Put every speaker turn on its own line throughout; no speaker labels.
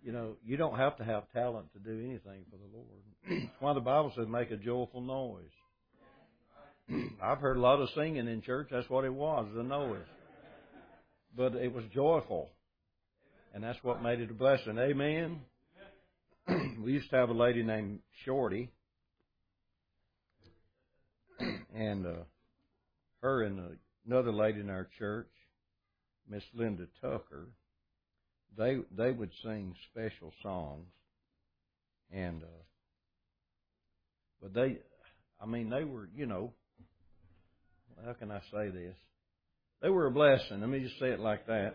You know, you don't have to have talent to do anything for the Lord. That's why the Bible says make a joyful noise. I've heard a lot of singing in church. That's what it was, the noise. But it was joyful. And that's what made it a blessing. Amen? We used to have a lady named Shorty. And her and another lady in our church, Miss Linda Tucker, they would sing special songs. And but they were, you know, how can I say this? They were a blessing. Let me just say it like that.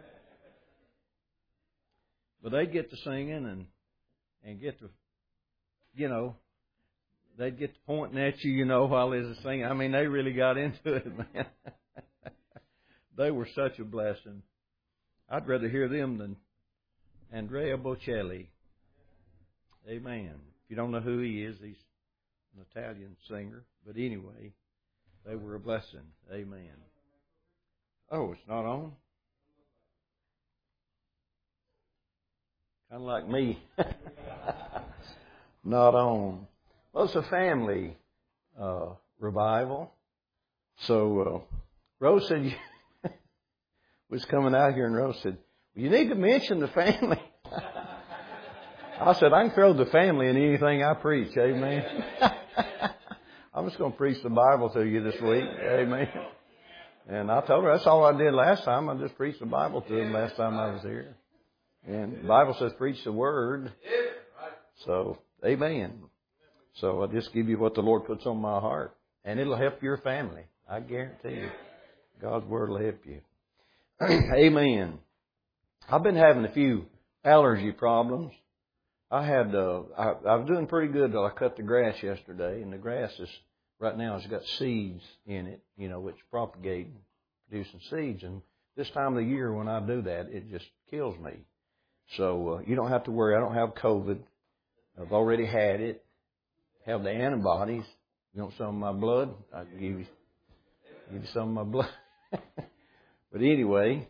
But they'd get to singing and get to, you know, they'd get to pointing at you, you know, while they was singing. I mean, they really got into it, man. They were such a blessing. I'd rather hear them than Andrea Bocelli. Amen. If you don't know who he is, he's an Italian singer. But anyway, they were a blessing. Amen. Oh, it's not on? Kind of like me. Not on. Well, it's a family revival. So Rose said, was coming out here, and Rose said, well, you need to mention the family. I said, I can throw the family in anything I preach. Amen. I'm just going to preach the Bible to you this week. Amen. And I told her that's all I did last time. I just preached the Bible to them last time I was here. And the Bible says preach the Word. So, amen. So I'll just give you what the Lord puts on my heart. And it'll help your family. I guarantee you. God's Word will help you. Amen. I've been having a few allergy problems. I was doing pretty good till I cut the grass yesterday. And the grass is, right now, has got seeds in it, you know, which propagate, producing seeds. And this time of the year when I do that, it just kills me. So you don't have to worry. I don't have COVID. I've already had it. Have the antibodies. You want some of my blood? I can give you some of my blood. But anyway,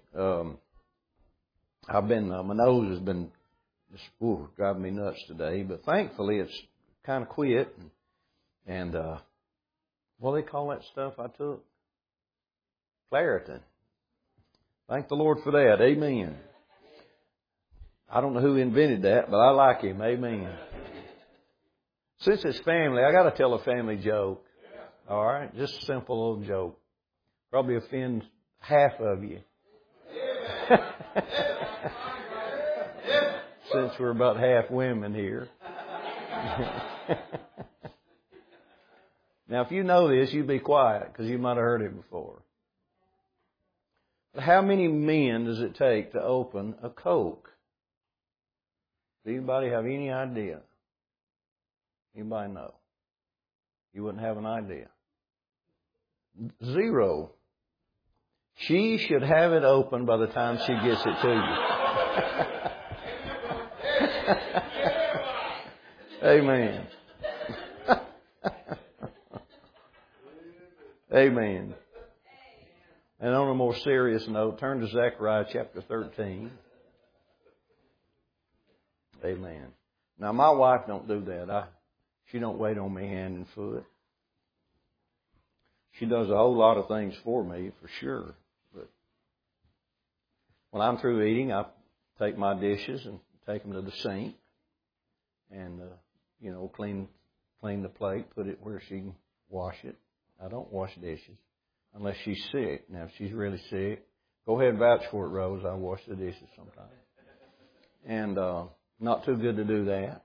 I've been my nose has been just driving me nuts today. But thankfully, it's kind of quit. And what do they call that stuff I took? Claritin. Thank the Lord for that. Amen. I don't know who invented that, but I like him. Amen. Since it's family, I got to tell a family joke. All right? Just a simple little joke. Probably offend half of you. Since we're about half women here. Now, if you know this, you be quiet because you might have heard it before. But how many men does it take to open a Coke? Does anybody have any idea? Anybody know? You wouldn't have an idea. 0. She should have it open by the time she gets it to you. Amen. Amen. And on a more serious note, turn to Zechariah chapter 13. Amen. Now, my wife don't do that. She don't wait on me hand and foot. She does a whole lot of things for me, for sure. But when I'm through eating, I take my dishes and take them to the sink and, clean the plate, put it where she can wash it. I don't wash dishes unless she's sick. Now, if she's really sick, go ahead and vouch for it, Rose. I wash the dishes sometimes. And not too good to do that.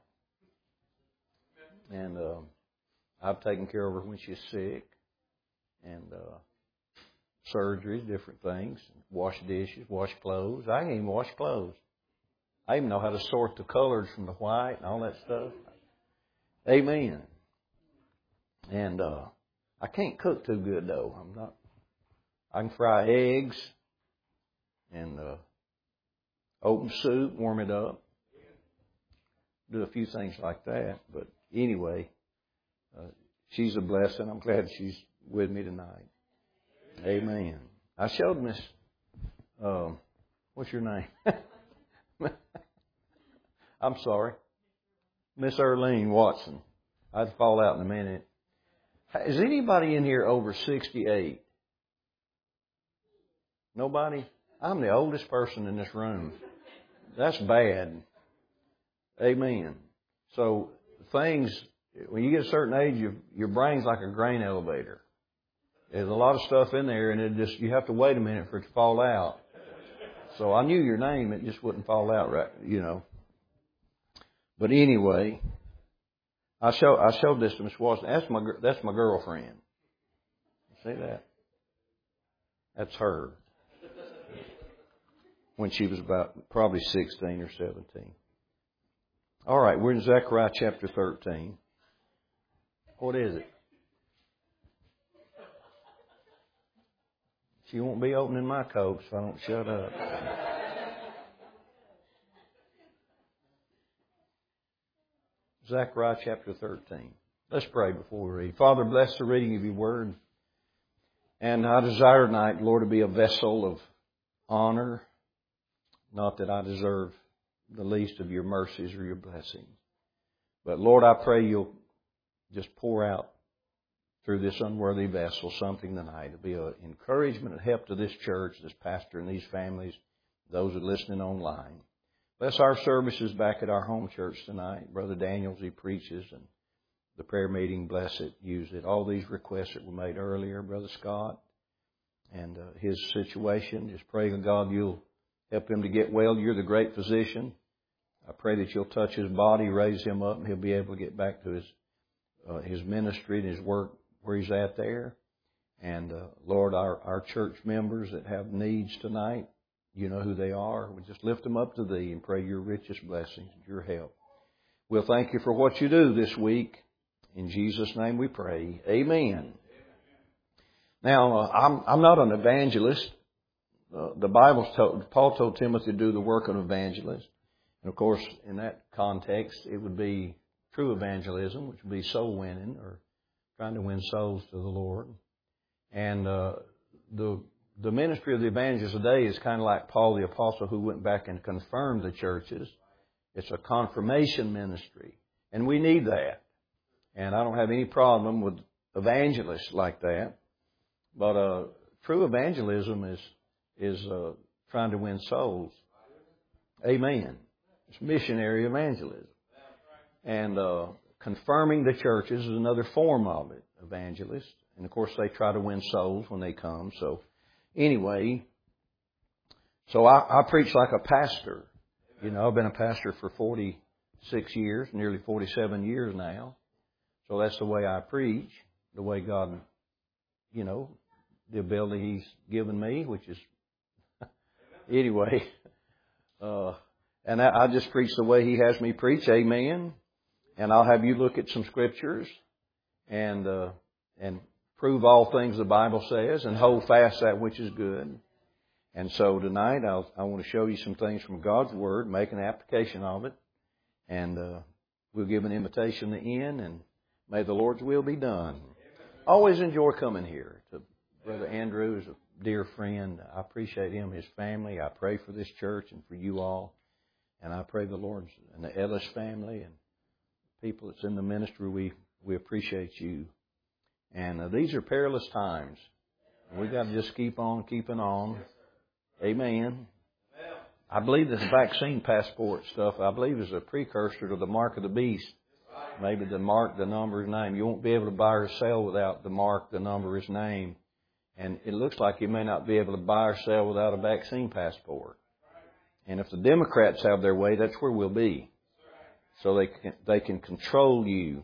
And I've taken care of her when she's sick. And surgeries, different things. Wash dishes, wash clothes. I can even wash clothes. I even know how to sort the colors from the white and all that stuff. Amen. And I can't cook too good, though. I can fry eggs and open soup, warm it up. Do a few things like that. But anyway, she's a blessing. I'm glad she's with me tonight. Amen. I showed Miss, what's your name? I'm sorry. Miss Earlene Watson. I'd fall out in a minute. Is anybody in here over 68? Nobody? I'm the oldest person in this room. That's bad. Amen. So things, when you get a certain age, your brain's like a grain elevator. There's a lot of stuff in there, and you have to wait a minute for it to fall out. So I knew your name, it just wouldn't fall out right, you know. But anyway, I showed this to Miss Watson. That's my girlfriend. See that? That's her. When she was about probably 16 or 17. All right, we're in Zechariah chapter 13. What is it? She won't be opening my coat if I don't shut up. Zechariah chapter 13. Let's pray before we read. Father, bless the reading of your word. And I desire tonight, Lord, to be a vessel of honor. Not that I deserve the least of your mercies or your blessings. But Lord, I pray you'll just pour out through this unworthy vessel something tonight to be an encouragement and help to this church, this pastor and these families, those that are listening online. Bless our services back at our home church tonight. Brother Daniels, he preaches, and the prayer meeting, bless it, use it. All these requests that were made earlier, Brother Scott, and his situation, just praying to God you'll help him to get well. You're the great physician. I pray that you'll touch his body, raise him up, and he'll be able to get back to his ministry and his work where he's at there. And Lord, our church members that have needs tonight, you know who they are. We just lift them up to Thee and pray Your richest blessings and Your help. We'll thank You for what You do this week. In Jesus' name we pray. Amen. Now, I'm not an evangelist. The Paul told Timothy to do the work of an evangelist. And of course, in that context, it would be true evangelism, which would be soul winning or trying to win souls to the Lord. And the ministry of the evangelist today is kind of like Paul the Apostle, who went back and confirmed the churches. It's a confirmation ministry. And we need that. And I don't have any problem with evangelists like that. But true evangelism is trying to win souls. Amen. It's missionary evangelism. And confirming the churches is another form of it, evangelist. And of course they try to win souls when they come. So anyway, I preach like a pastor. You know, I've been a pastor for 46 years, nearly 47 years now. So that's the way I preach, the way God, you know, the ability He's given me, which is, anyway. And I just preach the way He has me preach, amen. And I'll have you look at some scriptures and prove all things the Bible says and hold fast that which is good. And so tonight I want to show you some things from God's Word, make an application of it, and we'll give an invitation to end, and may the Lord's will be done. I always enjoy coming here. To Brother Andrew is a dear friend. I appreciate him, his family. I pray for this church and for you all. And I pray the Lord's and the Ellis family and people that's in the ministry, we appreciate you. And these are perilous times. We got to just keep on keeping on. Amen. I believe this vaccine passport stuff, I believe, is a precursor to the mark of the beast. Maybe the mark, the number, his name. You won't be able to buy or sell without the mark, the number, his name. And it looks like you may not be able to buy or sell without a vaccine passport. And if the Democrats have their way, that's where we'll be. So they can control you.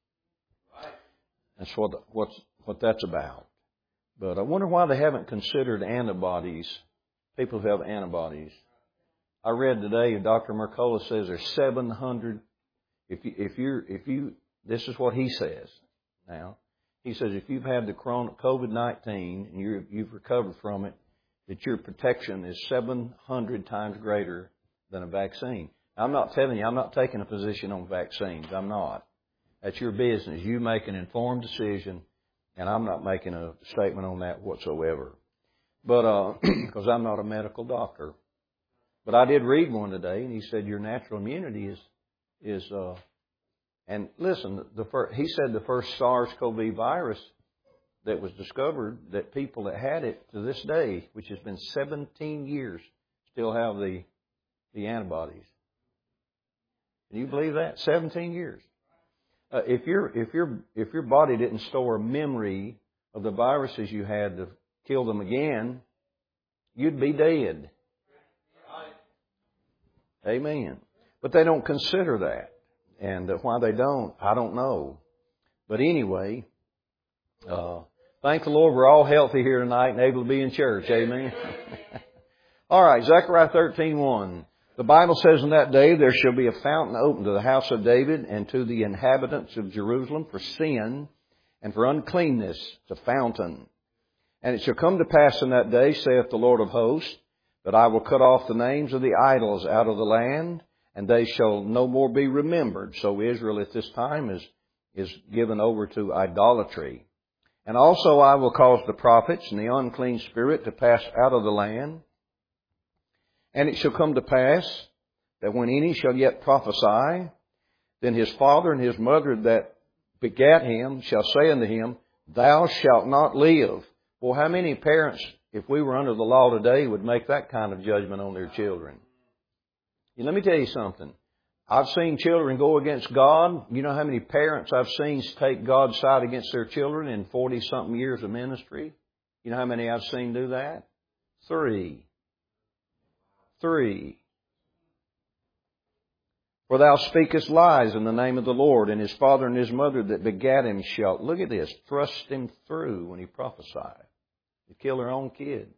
That's what that's about. But I wonder why they haven't considered antibodies. People who have antibodies. I read today, Dr. Mercola says there's 700. If you, this is what he says now. He says if you've had the COVID-19 and you've recovered from it, that your protection is 700 times greater than a vaccine. I'm not telling you, I'm not taking a position on vaccines. I'm not. That's your business. You make an informed decision, and I'm not making a statement on that whatsoever. But, because I'm not a medical doctor. But I did read one today, and he said your natural immunity is and listen, he said the first SARS-CoV virus that was discovered, that people that had it to this day, which has been 17 years, still have the antibodies. Can you believe that? 17 years. If your body didn't store a memory of the viruses you had to kill them again, you'd be dead. Amen. But they don't consider that. And why they don't, I don't know. But anyway, thank the Lord we're all healthy here tonight and able to be in church. Amen. All right, Zechariah 13:1. The Bible says, in that day there shall be a fountain opened to the house of David and to the inhabitants of Jerusalem for sin and for uncleanness. It's a fountain. And it shall come to pass in that day, saith the Lord of hosts, that I will cut off the names of the idols out of the land, and they shall no more be remembered. So Israel at this time is given over to idolatry. And also I will cause the prophets and the unclean spirit to pass out of the land. And it shall come to pass that when any shall yet prophesy, then his father and his mother that begat him shall say unto him, Thou shalt not live. Well, how many parents, if we were under the law today, would make that kind of judgment on their children? Let me tell you something. I've seen children go against God. You know how many parents I've seen take God's side against their children in 40-something years of ministry? You know how many I've seen do that? 3. For thou speakest lies in the name of the Lord, and his father and his mother that begat him shall, look at this, thrust him through when he prophesied. To kill their own kid.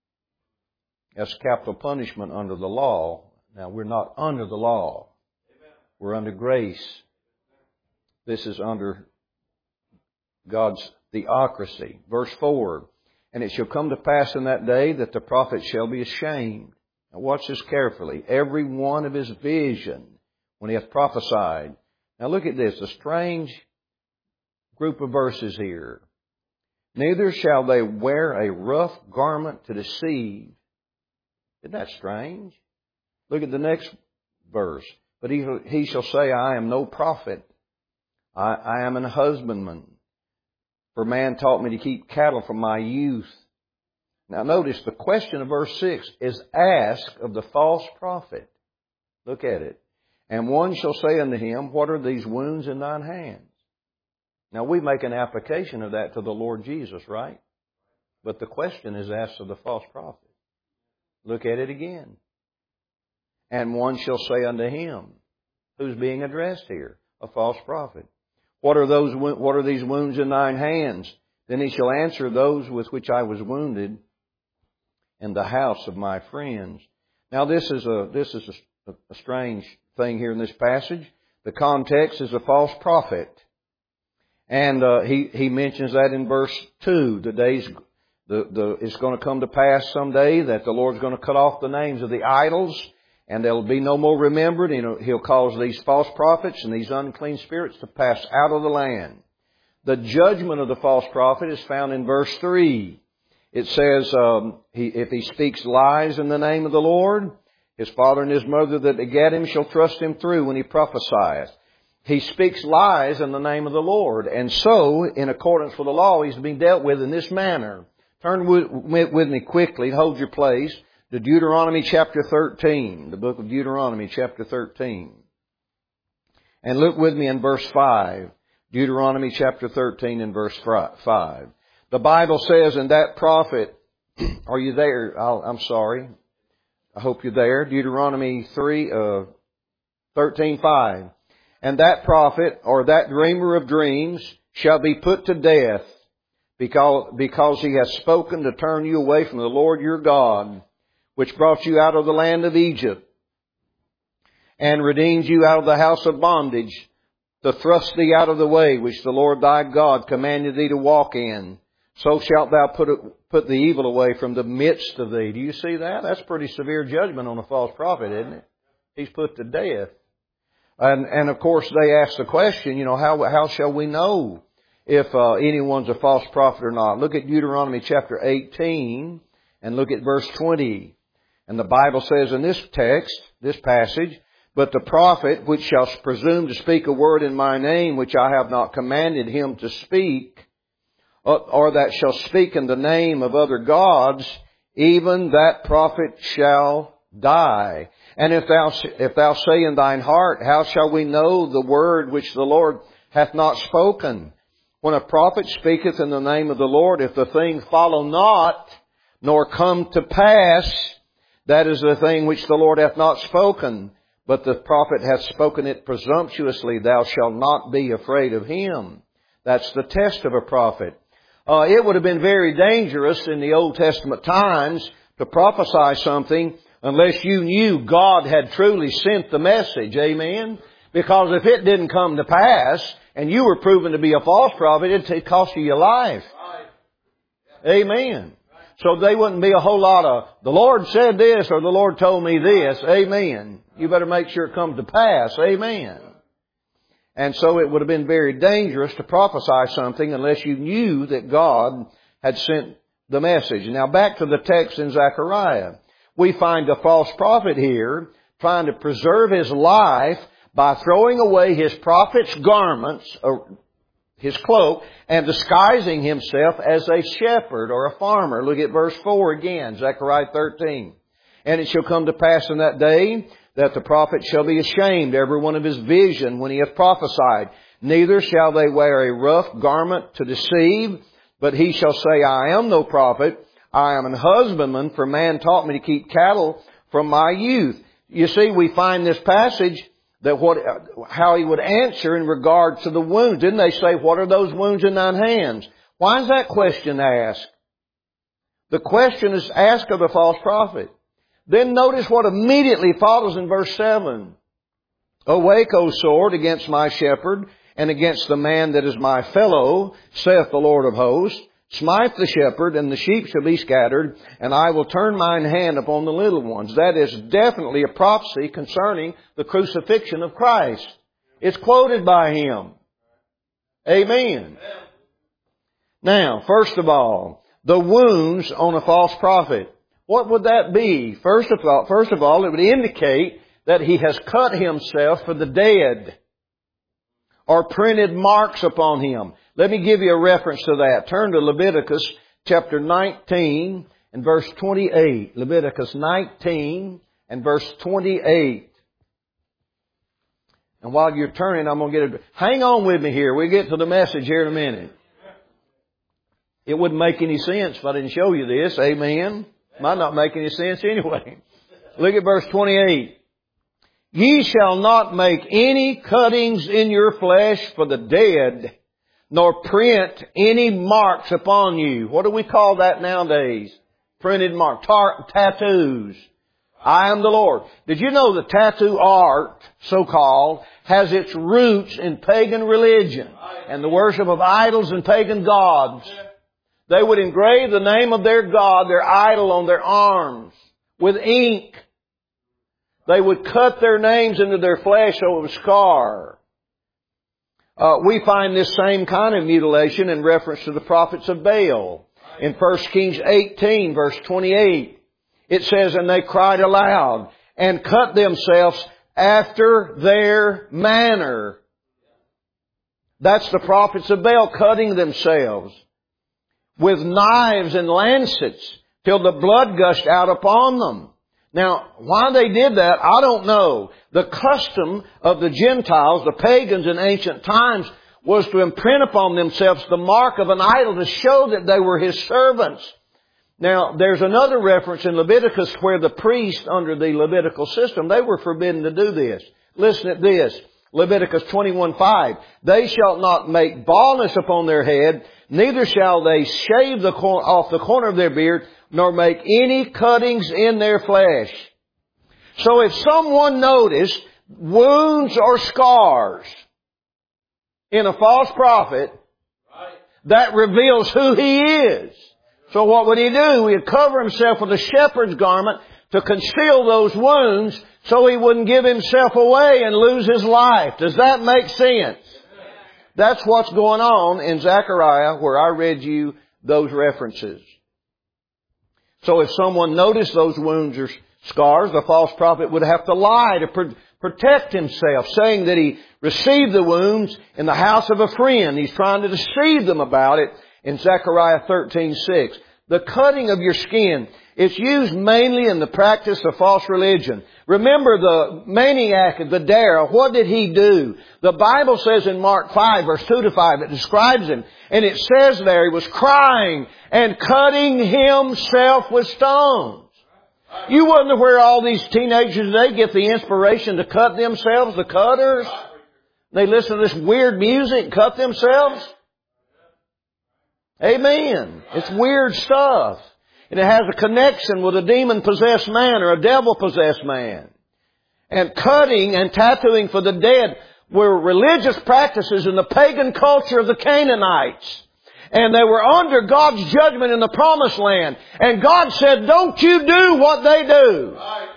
That's capital punishment under the law. Now, we're not under the law. We're under grace. This is under God's theocracy. Verse 4. And it shall come to pass in that day that the prophet shall be ashamed. Now watch this carefully. Every one of his vision when he hath prophesied. Now look at this. A strange group of verses here. Neither shall they wear a rough garment to deceive. Isn't that strange? Look at the next verse. But he shall say, I am no prophet. I am an husbandman. For man taught me to keep cattle from my youth. Now notice the question of verse 6 is asked of the false prophet. Look at it. And one shall say unto him, What are these wounds in thine hands? Now we make an application of that to the Lord Jesus, right? But the question is asked of the false prophet. Look at it again. And one shall say unto him, who's being addressed here? A false prophet. What are these wounds in thine hands? Then he shall answer, Those with which I was wounded in the house of my friends. Now this is a strange thing here in this passage. The context is a false prophet. And he mentions that in verse 2. It's going to come to pass someday that the Lord's going to cut off the names of the idols, and they'll be no more remembered. He'll cause these false prophets and these unclean spirits to pass out of the land. The judgment of the false prophet is found in verse 3. It says, if he speaks lies in the name of the Lord, his father and his mother that begat him shall thrust him through when he prophesieth. He speaks lies in the name of the Lord. And so, in accordance with the law, he's being dealt with in this manner. Turn with me quickly, hold your place, to Deuteronomy chapter 13, the book of Deuteronomy chapter 13. And look with me in verse 5. Deuteronomy chapter 13 and verse 5. The Bible says, and that prophet, are you there? I'm sorry. I hope you're there. Deuteronomy 13:5. And that prophet, or that dreamer of dreams, shall be put to death, because he has spoken to turn you away from the Lord your God, which brought you out of the land of Egypt, and redeemed you out of the house of bondage, to thrust thee out of the way which the Lord thy God commanded thee to walk in. So shalt thou put the evil away from the midst of thee. Do you see that? That's pretty severe judgment on a false prophet, isn't it? He's put to death. And of course they ask the question, how shall we know if anyone's a false prophet or not? Look at Deuteronomy chapter 18 and look at verse 20. And the Bible says in this text, this passage, But the prophet which shall presume to speak a word in my name which I have not commanded him to speak, or that shall speak in the name of other gods, even that prophet shall die. And if thou say in thine heart, how shall we know the word which the Lord hath not spoken? When a prophet speaketh in the name of the Lord, if the thing follow not, nor come to pass, that is the thing which the Lord hath not spoken, but the prophet hath spoken it presumptuously, thou shalt not be afraid of him. That's the test of a prophet. It would have been very dangerous in the Old Testament times to prophesy something unless you knew God had truly sent the message. Amen? Because if it didn't come to pass and you were proven to be a false prophet, it'd cost you your life. Amen. So they wouldn't be a whole lot of, the Lord said this or the Lord told me this. Amen. You better make sure it comes to pass. Amen. And so it would have been very dangerous to prophesy something unless you knew that God had sent the message. Now back to the text in Zechariah. We find a false prophet here trying to preserve his life by throwing away his prophet's garments, his cloak, and disguising himself as a shepherd or a farmer. Look at verse 4 again, Zechariah 13. And it shall come to pass in that day that the prophet shall be ashamed, every one of his vision, when he hath prophesied. Neither shall they wear a rough garment to deceive, but he shall say, I am no prophet. I am an husbandman, for man taught me to keep cattle from my youth. You see, we find this passage that how he would answer in regard to the wounds. Didn't they say, what are those wounds in thine hands? Why is that question asked? The question is asked of the false prophet. Then notice what immediately follows in verse 7. Awake, O sword, against my shepherd, and against the man that is my fellow, saith the Lord of hosts. Smite the shepherd, and the sheep shall be scattered, and I will turn mine hand upon the little ones. That is definitely a prophecy concerning the crucifixion of Christ. It's quoted by him. Amen. Now, first of all, the wounds on a false prophet. What would that be? First of all, it would indicate that he has cut himself for the dead, or printed marks upon him. Let me give you a reference to that. Turn to Leviticus chapter 19 and verse 28. Leviticus 19 and verse 28. And while you're turning, I'm going to get it. Hang on with me here. We'll get to the message here in a minute. It wouldn't make any sense if I didn't show you this. Amen. Might not make any sense anyway. Look at verse 28. Ye shall not make any cuttings in your flesh for the dead, nor print any marks upon you. What do we call that nowadays? Printed marks. Tattoos. I am the Lord. Did you know the tattoo art, so-called, has its roots in pagan religion and the worship of idols and pagan gods? They would engrave the name of their god, their idol, on their arms with ink. They would cut their names into their flesh so it would scar. We find this same kind of mutilation in reference to the prophets of Baal. In 1 Kings 18, verse 28, it says, and they cried aloud and cut themselves after their manner. That's the prophets of Baal cutting themselves with knives and lancets till the blood gushed out upon them. Now, why they did that, I don't know. The custom of the Gentiles, the pagans in ancient times, was to imprint upon themselves the mark of an idol to show that they were his servants. Now, there's another reference in Leviticus where the priests under the Levitical system, they were forbidden to do this. Listen at this. Leviticus 21:5. They shall not make baldness upon their head, neither shall they shave off the corner of their beard, nor make any cuttings in their flesh. So if someone noticed wounds or scars in a false prophet, that reveals who he is. So what would he do? He would cover himself with a shepherd's garment to conceal those wounds so he wouldn't give himself away and lose his life. Does that make sense? That's what's going on in Zechariah where I read you those references. So if someone noticed those wounds or scars, the false prophet would have to lie protect himself, saying that he received the wounds in the house of a friend. He's trying to deceive them about it in Zechariah 13:6. The cutting of your skin, it's used mainly in the practice of false religion. Remember the maniac, the dare, what did he do? The Bible says in Mark 5, verse 2 to 5, it describes him. And it says there, he was crying and cutting himself with stones. You wonder where all these teenagers today get the inspiration to cut themselves, the cutters. They listen to this weird music and cut themselves. Amen. It's weird stuff. And it has a connection with a demon-possessed man or a devil-possessed man. And cutting and tattooing for the dead were religious practices in the pagan culture of the Canaanites. And they were under God's judgment in the Promised Land. And God said, don't you do what they do.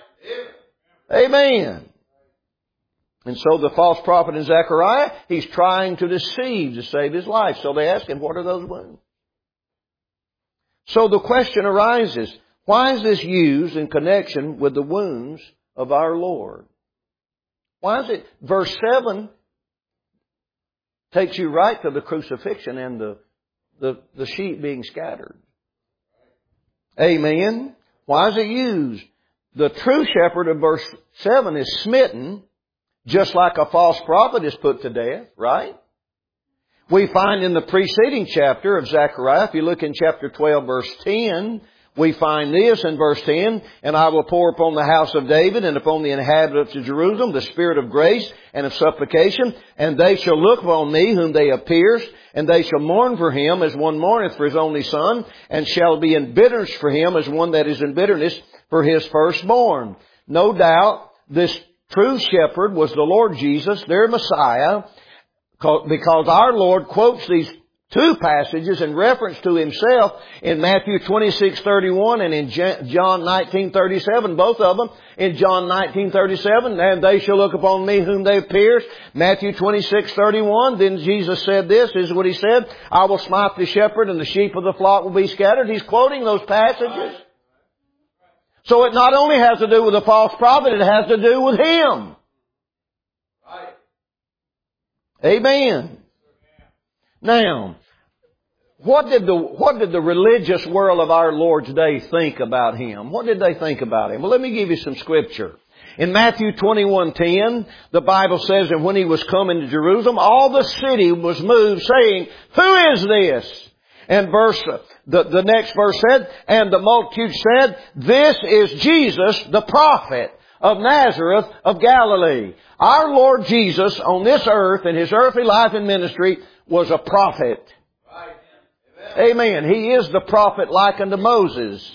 Amen. And so the false prophet in Zechariah, he's trying to deceive to save his life. So they ask him, what are those wounds? So the question arises, why is this used in connection with the wounds of our Lord? Why is it? Verse 7 takes you right to the crucifixion and the sheep being scattered. Amen. Why is it used? The true shepherd of verse 7 is smitten, just like a false prophet is put to death, right? We find in the preceding chapter of Zechariah, if you look in chapter 12, verse 10, we find this in verse 10, and I will pour upon the house of David and upon the inhabitants of Jerusalem the spirit of grace and of supplication, and they shall look upon me whom they have pierced, and they shall mourn for him as one mourneth for his only son, and shall be in bitterness for him as one that is in bitterness for his firstborn. No doubt this true shepherd was the Lord Jesus, their Messiah, because our Lord quotes these two passages in reference to himself in Matthew 26:31 and in John 19:37, both of them. In John 19:37, and they shall look upon me whom they have pierced. Matthew 26:31, then Jesus said this is what he said, I will smite the shepherd and the sheep of the flock will be scattered. He's quoting those passages. So it not only has to do with the false prophet, it has to do with him. Amen. Now, what did the religious world of our Lord's day think about him? What did they think about him? Well, let me give you some scripture. In Matthew 21:10, the Bible says, and when he was coming to Jerusalem, all the city was moved, saying, who is this? And the next verse said, and the multitude said, this is Jesus, the prophet of Nazareth of Galilee. Our Lord Jesus on this earth in his earthly life and ministry was a prophet. Amen. He is the prophet like unto Moses.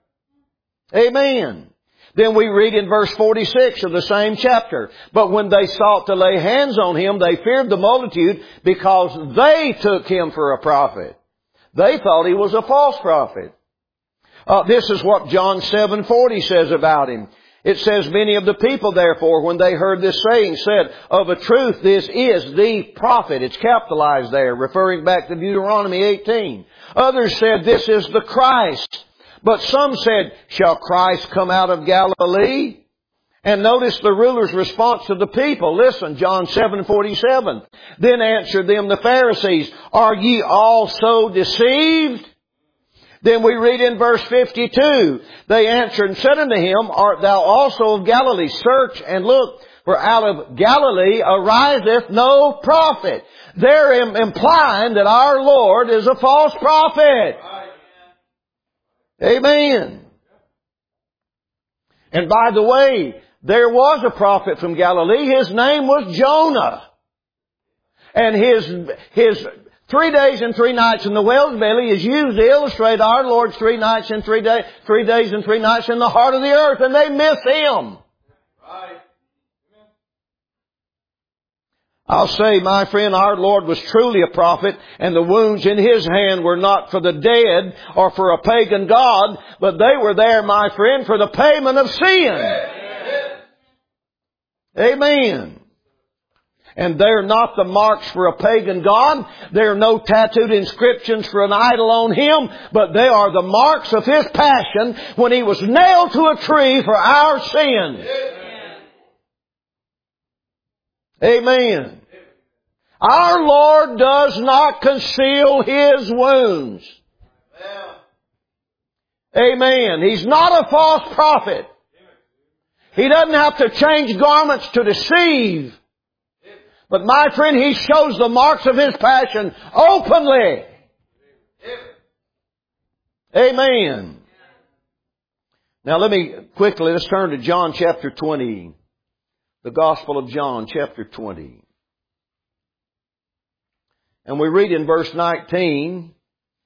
Amen. Then we read in verse 46 of the same chapter. But when they sought to lay hands on him, they feared the multitude because they took him for a prophet. They thought he was a false prophet. This is what John 7:40 says about him. It says, many of the people, therefore, when they heard this saying, said, of a truth, this is the prophet. It's capitalized there, referring back to Deuteronomy 18. Others said, this is the Christ. But some said, shall Christ come out of Galilee? And notice the ruler's response to the people. Listen, John 7:47. Then answered them the Pharisees, are ye also deceived? Then we read in verse 52, they answered and said unto him, art thou also of Galilee? Search and look, for out of Galilee ariseth no prophet. They're implying that our Lord is a false prophet. Amen. And by the way, there was a prophet from Galilee. His name was Jonah. And his 3 days and 3 nights in the whale's belly is used to illustrate our Lord's 3 days and 3 nights in the heart of the earth, and they miss him. Right. I'll say, my friend, our Lord was truly a prophet, and the wounds in his hand were not for the dead or for a pagan god, but they were there, my friend, for the payment of sin. Amen. And they're not the marks for a pagan god. There are no tattooed inscriptions for an idol on him. But they are the marks of his passion when he was nailed to a tree for our sins. Amen. Our Lord does not conceal His wounds. Amen. He's not a false prophet. He doesn't have to change garments to deceive. But my friend, He shows the marks of His passion openly. Amen. Now let's turn to John chapter 20. The Gospel of John chapter 20. And we read in verse 19,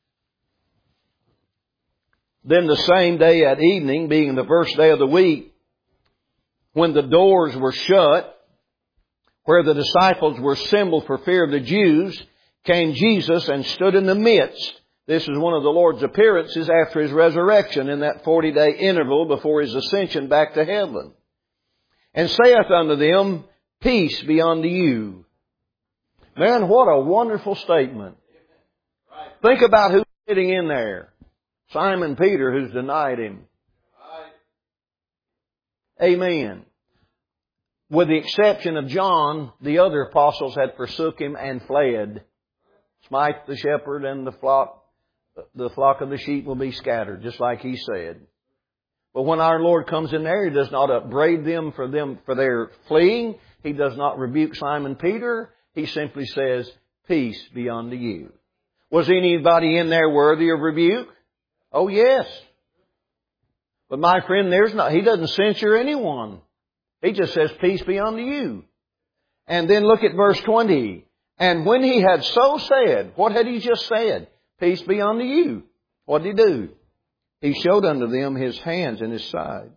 Then the same day at evening, being the first day of the week, when the doors were shut, where the disciples were assembled for fear of the Jews, came Jesus and stood in the midst. This is one of the Lord's appearances after His resurrection in that 40-day interval before His ascension back to heaven. And saith unto them, Peace be unto you. Man, what a wonderful statement. Think about who's sitting in there. Simon Peter, who's denied Him. Amen. With the exception of John, the other apostles had forsook Him and fled. Smite the shepherd and the flock of the sheep will be scattered, just like He said. But when our Lord comes in there, He does not upbraid them for their fleeing. He does not rebuke Simon Peter. He simply says, Peace be unto you. Was anybody in there worthy of rebuke? Oh yes. But my friend, He doesn't censure anyone. He just says, Peace be unto you. And then look at verse 20. And when He had so said, what had He just said? Peace be unto you. What did He do? He showed unto them His hands and His side.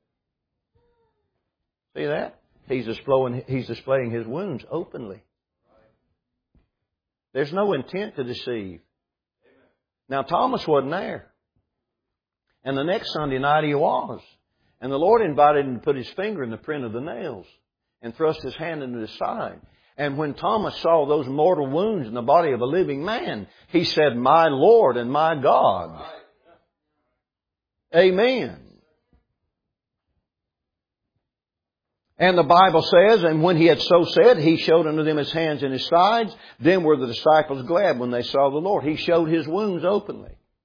See that? He's displaying His wounds openly. There's no intent to deceive. Now Thomas wasn't there. And the next Sunday night he was. And the Lord invited him to put his finger in the print of the nails and thrust his hand into his side. And when Thomas saw those mortal wounds in the body of a living man, he said, My Lord and my God. Amen. And the Bible says, and when He had so said, He showed unto them His hands and His sides. Then were the disciples glad when they saw the Lord. He showed His wounds openly.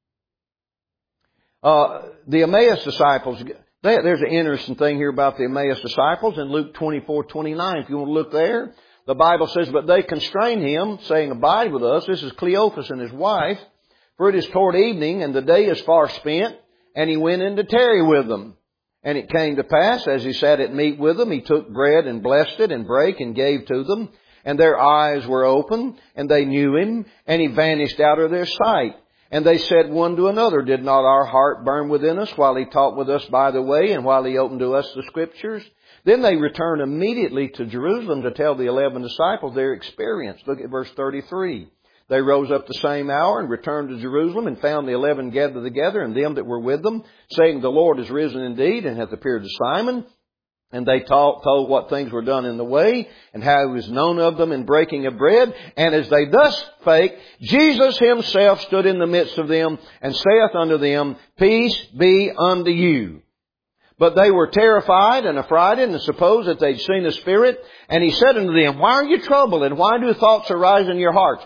The Emmaus disciples, there's an interesting thing here about the Emmaus disciples in Luke 24:29. If you want to look there, the Bible says, But they constrained Him, saying, Abide with us. This is Cleophas and his wife. For it is toward evening, and the day is far spent. And He went in to tarry with them. And it came to pass, as He sat at meat with them, He took bread and blessed it and brake and gave to them. And their eyes were opened, and they knew Him, and He vanished out of their sight. And they said one to another, Did not our heart burn within us while He taught with us by the way, and while He opened to us the Scriptures? Then they returned immediately to Jerusalem to tell the 11 disciples their experience. Look at verse 33. They rose up the same hour and returned to Jerusalem and found the 11 gathered together and them that were with them, saying, The Lord is risen indeed and hath appeared to Simon. And they told what things were done in the way and how He was known of them in breaking of bread. And as they thus spake, Jesus Himself stood in the midst of them and saith unto them, Peace be unto you. But they were terrified and affrighted and supposed that they'd seen a spirit. And He said unto them, Why are you troubled, and why do thoughts arise in your hearts?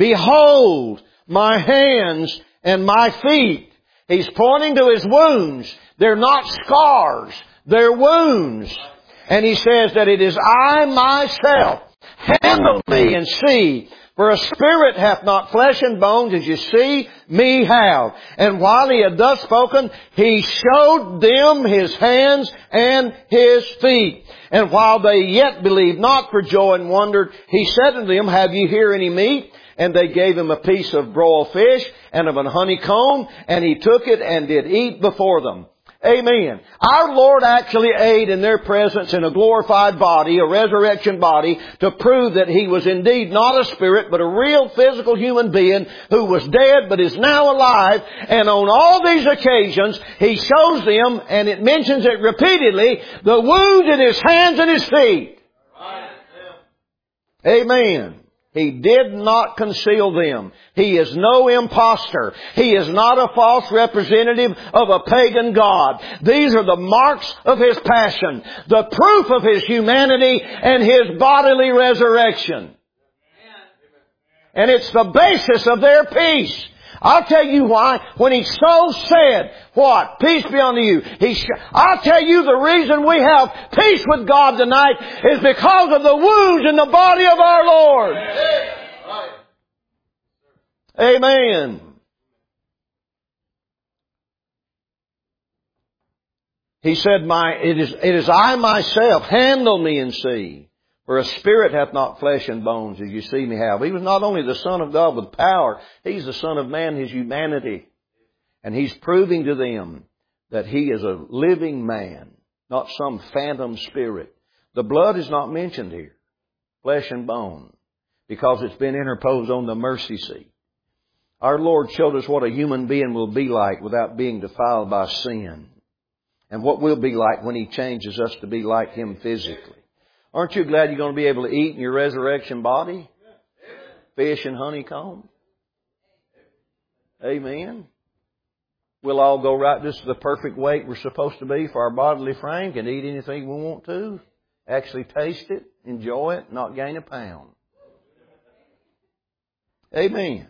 Behold, my hands and my feet. He's pointing to His wounds. They're not scars. They're wounds. And He says that it is I myself. Handle me and see. For a spirit hath not flesh and bones, as you see me have. And while He had thus spoken, He showed them His hands and His feet. And while they yet believed not for joy and wondered, He said unto them, Have ye here any meat? And they gave Him a piece of broiled fish and of an honeycomb, and He took it and did eat before them. Amen. Our Lord actually ate in their presence in a glorified body, a resurrection body, to prove that He was indeed not a spirit, but a real physical human being who was dead but is now alive. And on all these occasions, He shows them, and it mentions it repeatedly, the wounds in His hands and His feet. Amen. He did not conceal them. He is no impostor. He is not a false representative of a pagan god. These are the marks of His passion, the proof of His humanity and His bodily resurrection. And it's the basis of their peace. I'll tell you why. When He so said, what? Peace be unto you. I'll tell you the reason we have peace with God tonight is because of the wounds in the body of our Lord. Amen. He said, it is I myself. Handle me and see. For a spirit hath not flesh and bones, as you see me have. He was not only the Son of God with power, He's the Son of Man, His humanity. And He's proving to them that He is a living man, not some phantom spirit. The blood is not mentioned here, flesh and bone, because it's been interposed on the mercy seat. Our Lord showed us what a human being will be like without being defiled by sin. And what we'll be like when He changes us to be like Him physically. Aren't you glad you're going to be able to eat in your resurrection body? Fish and honeycomb. Amen. We'll all go right just to the perfect weight we're supposed to be for our bodily frame. Can eat anything we want to. Actually taste it, enjoy it, not gain a pound. Amen.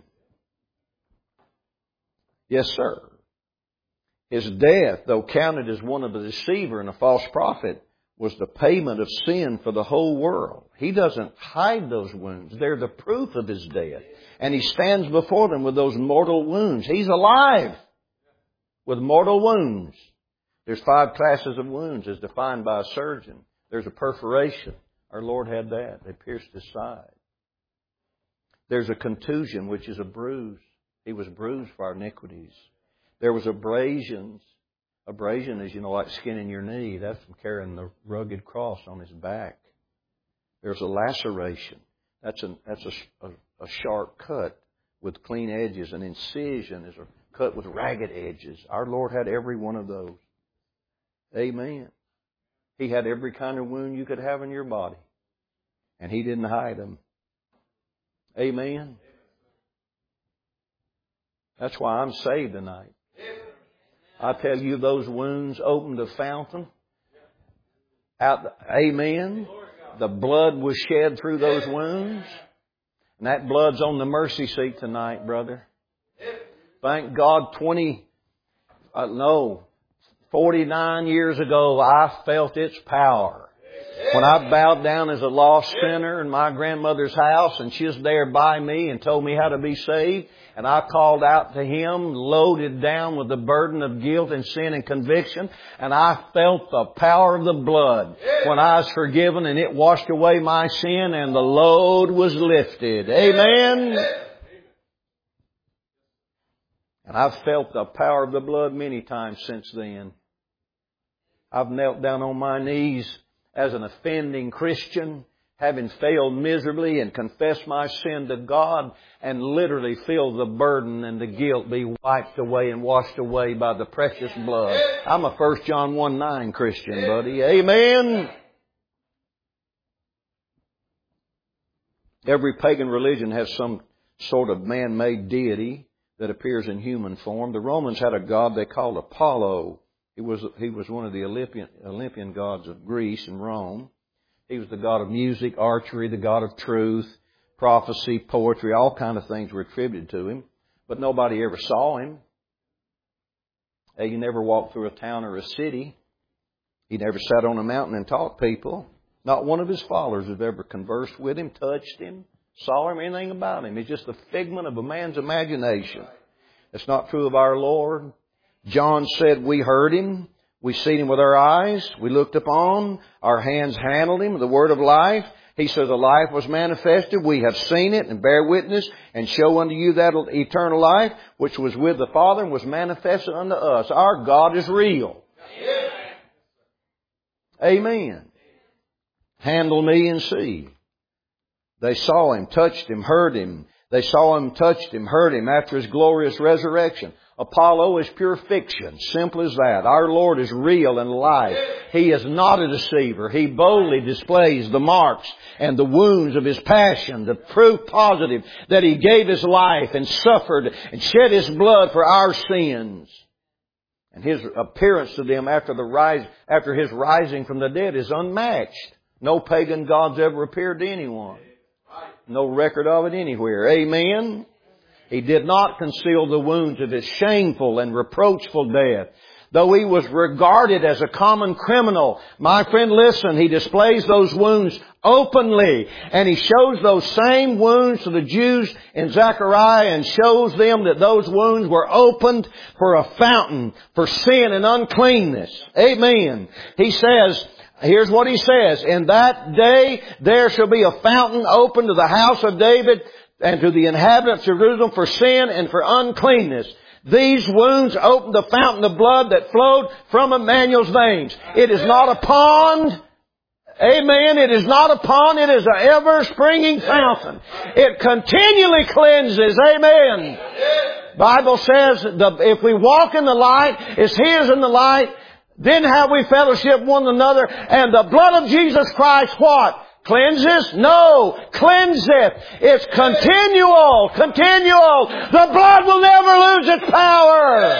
Yes, sir. His death, though counted as one of the deceiver and a false prophet, was the payment of sin for the whole world. He doesn't hide those wounds. They're the proof of His death. And He stands before them with those mortal wounds. He's alive with mortal wounds. There's 5 classes of wounds as defined by a surgeon. There's a perforation. Our Lord had that. They pierced His side. There's a contusion, which is a bruise. He was bruised for our iniquities. There was abrasions. Abrasion is, like skin in your knee. That's from carrying the rugged cross on His back. There's a laceration. That's a sharp cut with clean edges. An incision is a cut with ragged edges. Our Lord had every one of those. Amen. He had every kind of wound you could have in your body. And He didn't hide them. Amen. That's why I'm saved tonight. I tell you, those wounds opened a fountain. Amen. The blood was shed through those wounds. And that blood's on the mercy seat tonight, brother. Thank God 49 years ago, I felt its power. When I bowed down as a lost sinner in my grandmother's house and she was there by me and told me how to be saved, and I called out to Him, loaded down with the burden of guilt and sin and conviction, and I felt the power of the blood when I was forgiven, and it washed away my sin and the load was lifted. Amen. And I've felt the power of the blood many times since then. I've knelt down on my knees as an offending Christian, having failed miserably, and confessed my sin to God, and literally feel the burden and the guilt be wiped away and washed away by the precious blood. I'm a 1 John 1:9 Christian, buddy. Amen. Every pagan religion has some sort of man-made deity that appears in human form. The Romans had a god they called Apollo. He was one of the Olympian gods of Greece and Rome. He was the god of music, archery, the god of truth, prophecy, poetry, all kind of things were attributed to him. But nobody ever saw him. He never walked through a town or a city. He never sat on a mountain and taught people. Not one of his followers have ever conversed with him, touched him, saw him, anything about him. He's just a figment of a man's imagination. It's not true of our Lord. John said, we heard Him, we seen Him with our eyes, we looked upon, our hands handled Him, the word of life. He says, the life was manifested, we have seen it and bear witness and show unto you that eternal life, which was with the Father and was manifested unto us. Our God is real. Amen. Handle me and see. They saw Him, touched Him, heard Him. They saw Him, touched Him, heard Him after His glorious resurrection. Apollo is pure fiction. Simple as that. Our Lord is real and alive. He is not a deceiver. He boldly displays the marks and the wounds of His passion, the proof positive that He gave His life and suffered and shed His blood for our sins. And His appearance to them after His rising from the dead is unmatched. No pagan gods ever appeared to anyone. No record of it anywhere. Amen? He did not conceal the wounds of His shameful and reproachful death. Though He was regarded as a common criminal, my friend, listen, He displays those wounds openly. And He shows those same wounds to the Jews in Zechariah and shows them that those wounds were opened for a fountain for sin and uncleanness. Amen. He says, here's what He says, in that day there shall be a fountain open to the house of David and to the inhabitants of Jerusalem for sin and for uncleanness. These wounds opened the fountain of blood that flowed from Emmanuel's veins. It is not a pond. Amen. It is not a pond. It is an ever-springing fountain. It continually cleanses. Amen. Bible says if we walk in the light, as He is in the light, then have we fellowship one another. And the blood of Jesus Christ, what? Cleanses? No. Cleanseth. It's continual. Continual. The blood will never lose its power.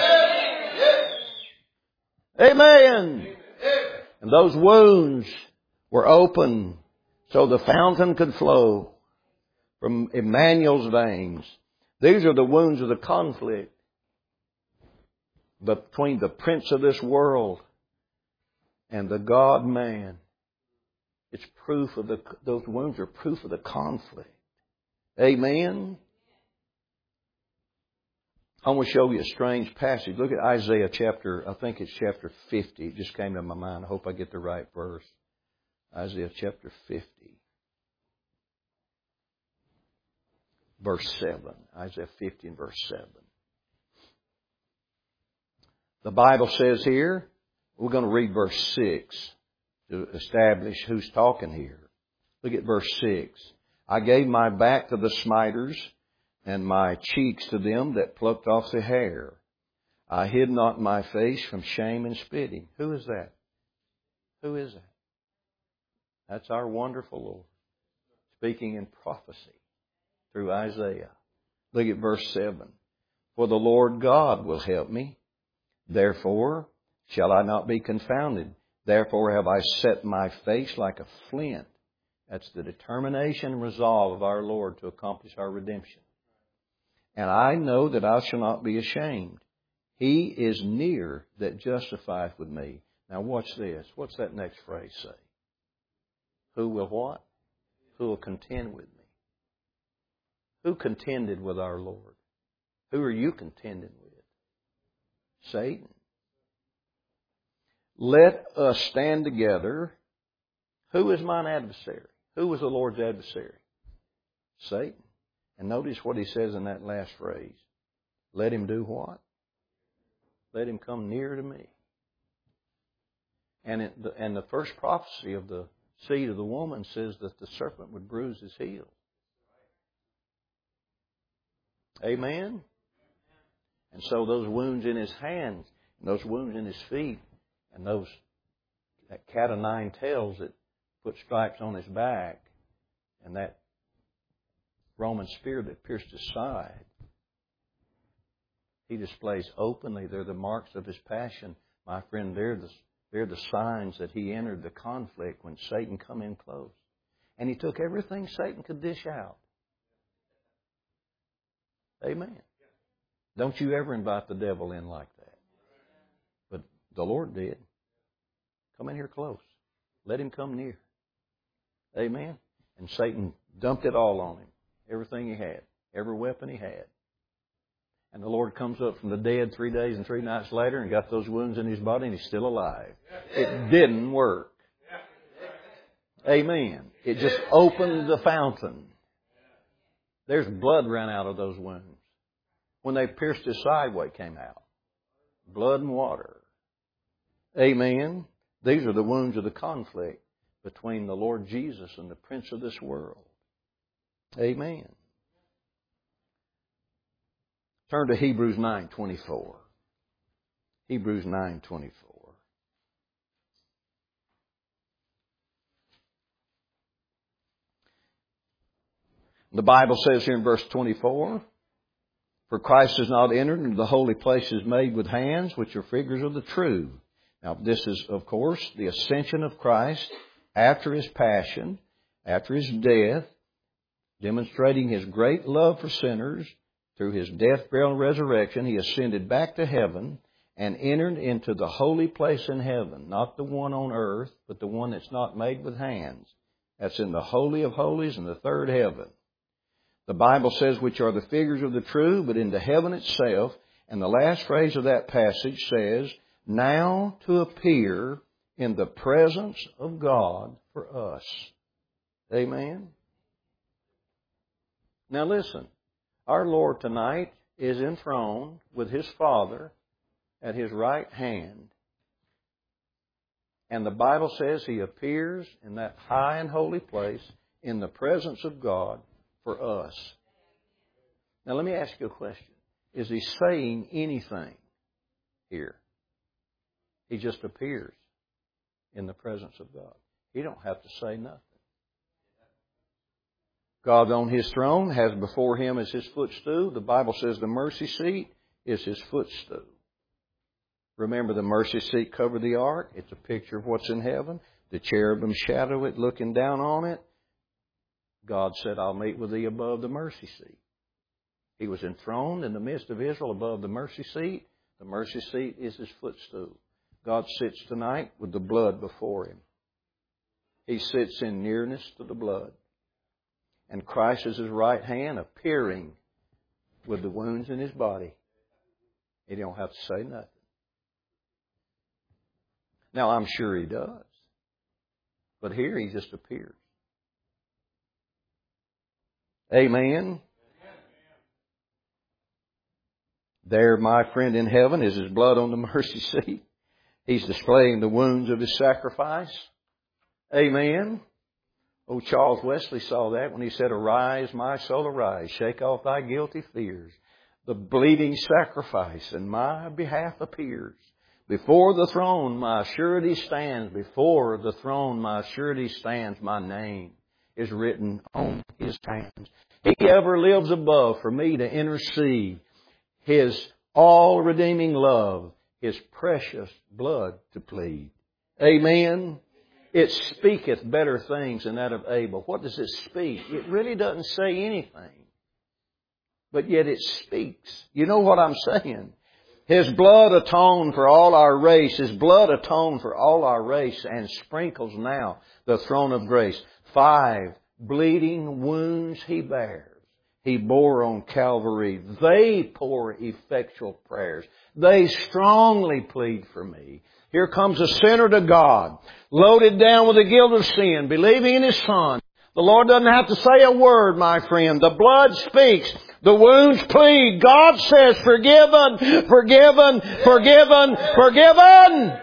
Amen. And those wounds were open so the fountain could flow from Emmanuel's veins. These are the wounds of the conflict between the prince of this world and the God-man. It's proof of those wounds are proof of the conflict. Amen? I want to show you a strange passage. Look at Isaiah I think it's chapter 50. It just came to my mind. I hope I get the right verse. Isaiah chapter 50. Verse 7. Isaiah 50 and verse 7. The Bible says here, we're going to read verse 6 to establish who's talking here. Look at verse 6. I gave my back to the smiters and my cheeks to them that plucked off the hair. I hid not my face from shame and spitting. Who is that? Who is that? That's our wonderful Lord, speaking in prophecy through Isaiah. Look at verse 7. For the Lord God will help me. Therefore shall I not be confounded. Therefore have I set my face like a flint. That's the determination and resolve of our Lord to accomplish our redemption. And I know that I shall not be ashamed. He is near that justifieth with me. Now watch this. What's that next phrase say? Who will what? Who will contend with me? Who contended with our Lord? Who are you contending with? Satan. Let us stand together. Who is mine adversary? Who was the Lord's adversary? Satan. And notice what He says in that last phrase. Let him do what? Let him come near to me. And the first prophecy of the seed of the woman says that the serpent would bruise his heel. Amen? And so those wounds in his hands, and those wounds in his feet, and that cat of nine tails that put stripes on his back, and that Roman spear that pierced his side, He displays openly. They're the marks of His passion. My friend, they're the signs that He entered the conflict when Satan come in close. And He took everything Satan could dish out. Amen. Don't you ever invite the devil in like that. But the Lord did. Come in here close. Let him come near. Amen. And Satan dumped it all on him. Everything he had. Every weapon he had. And the Lord comes up from the dead 3 days and 3 nights later and got those wounds in His body and He's still alive. It didn't work. Amen. It just opened the fountain. There's blood ran out of those wounds. When they pierced His side, what came out? Blood and water. Amen. These are the wounds of the conflict between the Lord Jesus and the prince of this world. Amen. Turn to Hebrews 9:24. Hebrews 9:24. The Bible says here in verse 24, "For Christ has not entered into the holy places made with hands, which are figures of the true." Now this is, of course, the ascension of Christ after His passion, after His death, demonstrating His great love for sinners. Through His death, burial, and resurrection, He ascended back to heaven and entered into the holy place in heaven. Not the one on earth, but the one that's not made with hands. That's in the Holy of Holies in the third heaven. The Bible says, which are the figures of the true, but into heaven itself. And the last phrase of that passage says, now to appear in the presence of God for us. Amen? Now listen, our Lord tonight is enthroned with His Father at His right hand. And the Bible says He appears in that high and holy place in the presence of God for us. Now let me ask you a question. Is He saying anything here? He just appears in the presence of God. He don't have to say nothing. God on His throne has before Him as His footstool. The Bible says the mercy seat is His footstool. Remember, the mercy seat covered the ark. It's a picture of what's in heaven. The cherubim shadow it, looking down on it. God said, I'll meet with thee above the mercy seat. He was enthroned in the midst of Israel above the mercy seat. The mercy seat is His footstool. God sits tonight with the blood before Him. He sits in nearness to the blood. And Christ is His right hand, appearing with the wounds in His body. He don't have to say nothing. Now, I'm sure He does. But here He just appears. Amen. There, my friend, in heaven is His blood on the mercy seat. He's displaying the wounds of His sacrifice. Amen. Oh, Charles Wesley saw that when he said, arise, my soul, arise. Shake off thy guilty fears. The bleeding sacrifice in my behalf appears. Before the throne my surety stands. Before the throne my surety stands. My name is written on His hands. He ever lives above for me to intercede. His all-redeeming love, His precious blood to plead. Amen. It speaketh better things than that of Abel. What does it speak? It really doesn't say anything. But yet it speaks. You know what I'm saying? His blood atoned for all our race. His blood atoned for all our race and sprinkles now the throne of grace. 5 bleeding wounds He bears. He bore on Calvary. They pour effectual prayers. They strongly plead for me. Here comes a sinner to God, loaded down with the guilt of sin, believing in His Son. The Lord doesn't have to say a word, my friend. The blood speaks. The wounds plead. God says, forgiven, forgiven, forgiven, forgiven.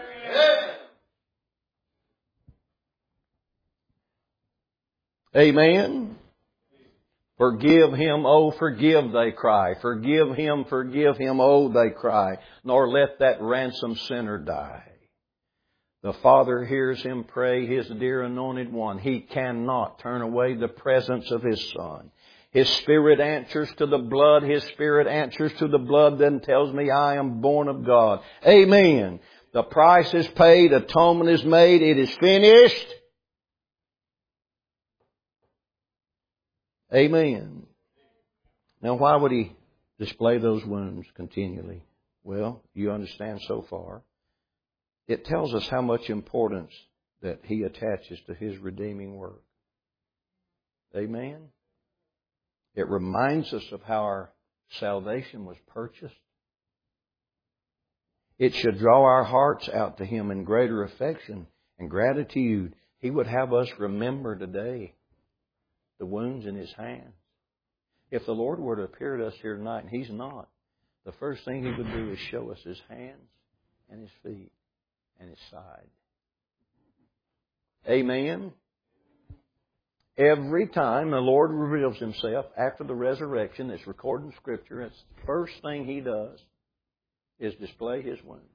Amen. Forgive him, oh, forgive, they cry. Forgive him, oh, they cry. Nor let that ransomed sinner die. The Father hears him pray, His dear anointed one. He cannot turn away the presence of His Son. His Spirit answers to the blood. His Spirit answers to the blood, then tells me I am born of God. Amen. The price is paid. Atonement is made. It is finished. Amen. Now, why would He display those wounds continually? Well, you understand so far. It tells us how much importance that He attaches to His redeeming work. Amen. It reminds us of how our salvation was purchased. It should draw our hearts out to Him in greater affection and gratitude. He would have us remember today the wounds in His hands. If the Lord were to appear to us here tonight, and He's not, the first thing He would do is show us His hands and His feet and His side. Amen. Every time the Lord reveals Himself after the resurrection, it's recorded in Scripture, it's the first thing He does is display His wounds.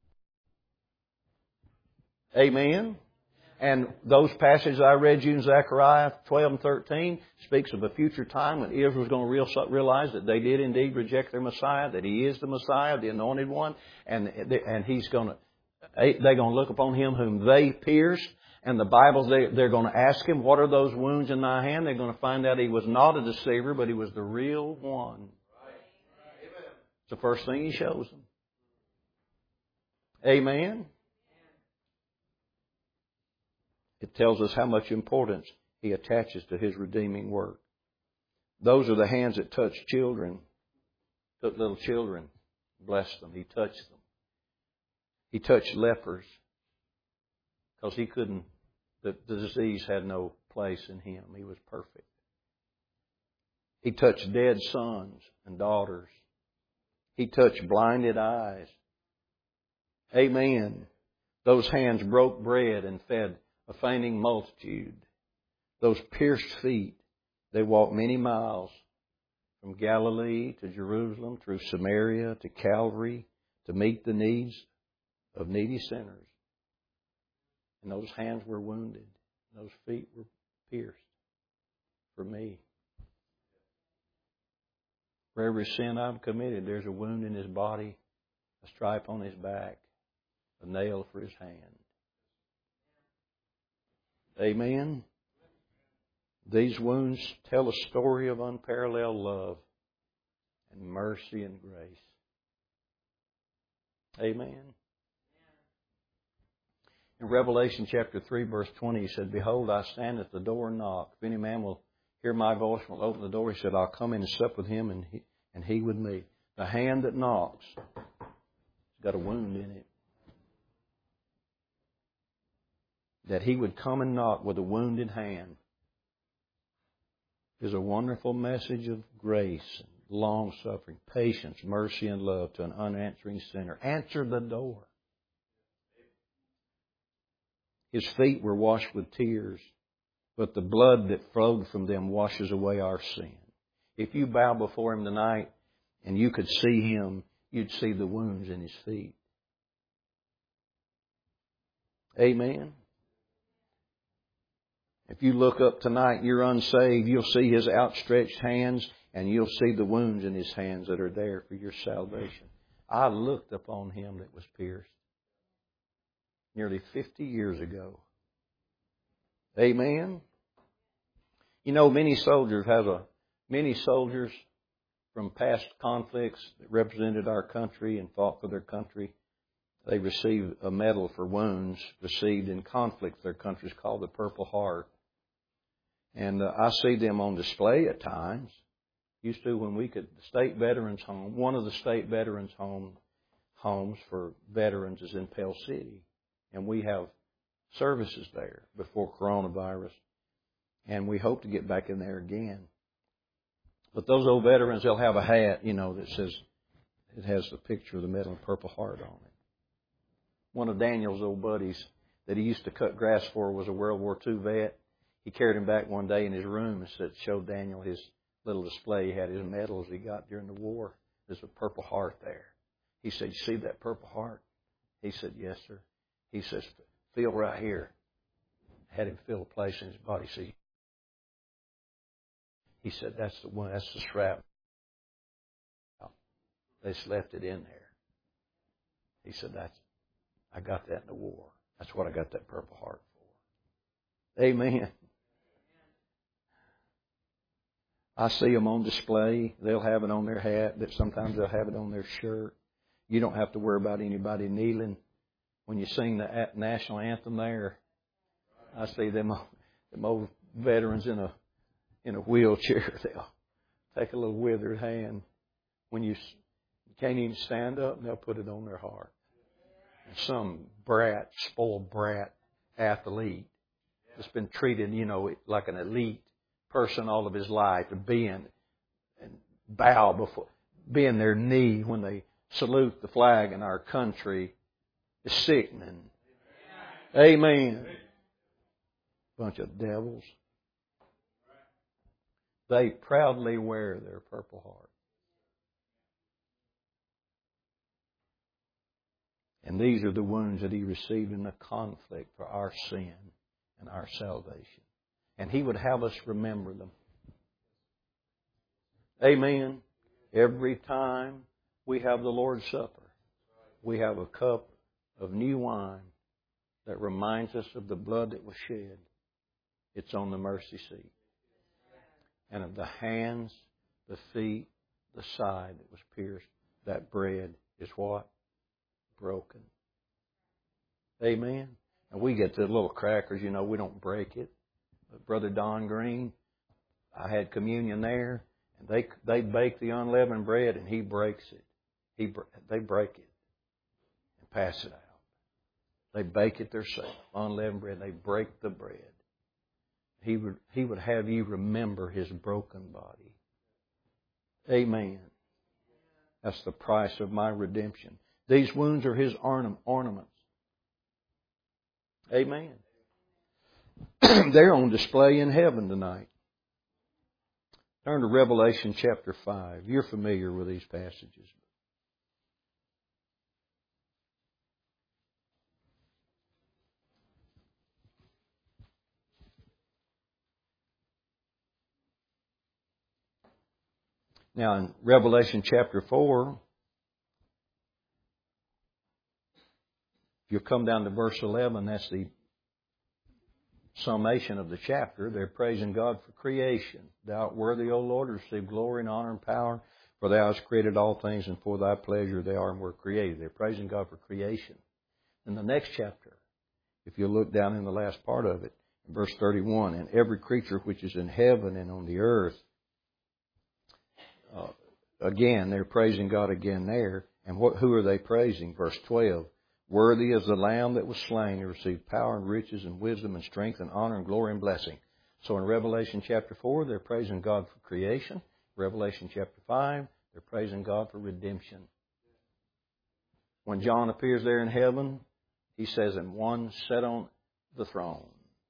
Amen? And those passages I read you in Zechariah 12 and 13 speaks of a future time when Israel's going to realize that they did indeed reject their Messiah, that He is the Messiah, the Anointed One, and they're going to look upon Him whom they pierced. And the Bible, they're going to ask Him, what are those wounds in thy hand? They're going to find out He was not a deceiver, but He was the real one. It's the first thing He shows them. Amen? It tells us how much importance He attaches to His redeeming work. Those are the hands that touch children. Took little children, blessed them. He touched them. He touched lepers because He couldn't, the disease had no place in Him. He was perfect. He touched dead sons and daughters. He touched blinded eyes. Amen. Those hands broke bread and fed a fainting multitude. Those pierced feet, they walked many miles from Galilee to Jerusalem, through Samaria to Calvary, to meet the needs of needy sinners. And those hands were wounded. Those feet were pierced for me. For every sin I've committed, there's a wound in His body, a stripe on His back, a nail for His hand. Amen. These wounds tell a story of unparalleled love and mercy and grace. Amen. In Revelation chapter 3, verse 20, He said, Behold, I stand at the door and knock. If any man will hear my voice and will open the door, He said, I'll come in and sup with him and he with me. The hand that knocks has got a wound in it. That He would come and knock with a wounded hand is a wonderful message of grace, long-suffering, patience, mercy, and love to an unanswering sinner. Answer the door. His feet were washed with tears, but the blood that flowed from them washes away our sin. If you bow before Him tonight and you could see Him, you'd see the wounds in His feet. Amen. If you look up tonight, you're unsaved, you'll see His outstretched hands and you'll see the wounds in His hands that are there for your salvation. I looked upon Him that was pierced nearly 50 years ago. Amen. You know, many soldiers from past conflicts that represented our country and fought for their country, they received a medal for wounds received in conflict. Their country's called the Purple Heart. And I see them on display at times. Used to when we could, the State Veterans Home, one of the State Veterans homes for veterans is in Pell City. And we have services there before coronavirus. And we hope to get back in there again. But those old veterans, they'll have a hat, that says, it has the picture of the medal and Purple Heart on it. One of Daniel's old buddies that he used to cut grass for was a World War II vet. He carried him back one day in his room and showed Daniel his little display. He had his medals he got during the war. There's a Purple Heart there. He said, "You see that Purple Heart?" He said, "Yes, sir." He says, "Feel right here." Had him feel a place in his body. See, he said, "That's the one. That's the shrapnel. They just left it in there." He said, "I got that in the war. That's what I got that Purple Heart for." Amen. I see them on display. They'll have it on their hat. Sometimes they'll have it on their shirt. You don't have to worry about anybody kneeling when you sing the national anthem there. I see them old veterans in a wheelchair. They'll take a little withered hand. When you can't even stand up, they'll put it on their heart. And some spoiled brat athlete that's been treated, like an elite person all of his life, to bend and bow before, bend their knee when they salute the flag in our country is sickening. Amen. Bunch of devils. They proudly wear their purple heart. And these are the wounds that He received in the conflict for our sin and our salvation. And He would have us remember them. Amen. Every time we have the Lord's Supper, we have a cup of new wine that reminds us of the blood that was shed. It's on the mercy seat. And of the hands, the feet, the side that was pierced. That bread is what? Broken. Amen. And we get the little crackers, we don't break it. But Brother Don Green, I had communion there, and they bake the unleavened bread, and he breaks it. They break it and pass it out. They bake it themselves, unleavened bread. They break the bread. He would have you remember His broken body. Amen. That's the price of my redemption. These wounds are His ornaments. Amen. They're on display in heaven tonight. Turn to Revelation chapter 5. You're familiar with these passages. Now in Revelation chapter 4, if you come down to verse 11, that's the summation of the chapter. They're praising God for creation. Thou art worthy, O Lord, to receive glory and honor and power, for Thou hast created all things, and for Thy pleasure they are and were created. They're praising God for creation. In the next chapter, if you look down in the last part of it, in verse 31, and every creature which is in heaven and on the earth, again, they're praising God again there. And who are they praising? Verse 12. Worthy is the Lamb that was slain to receive power and riches and wisdom and strength and honor and glory and blessing. So in Revelation chapter 4, they're praising God for creation. Revelation chapter 5, they're praising God for redemption. When John appears there in heaven, he says, and one sat on the throne.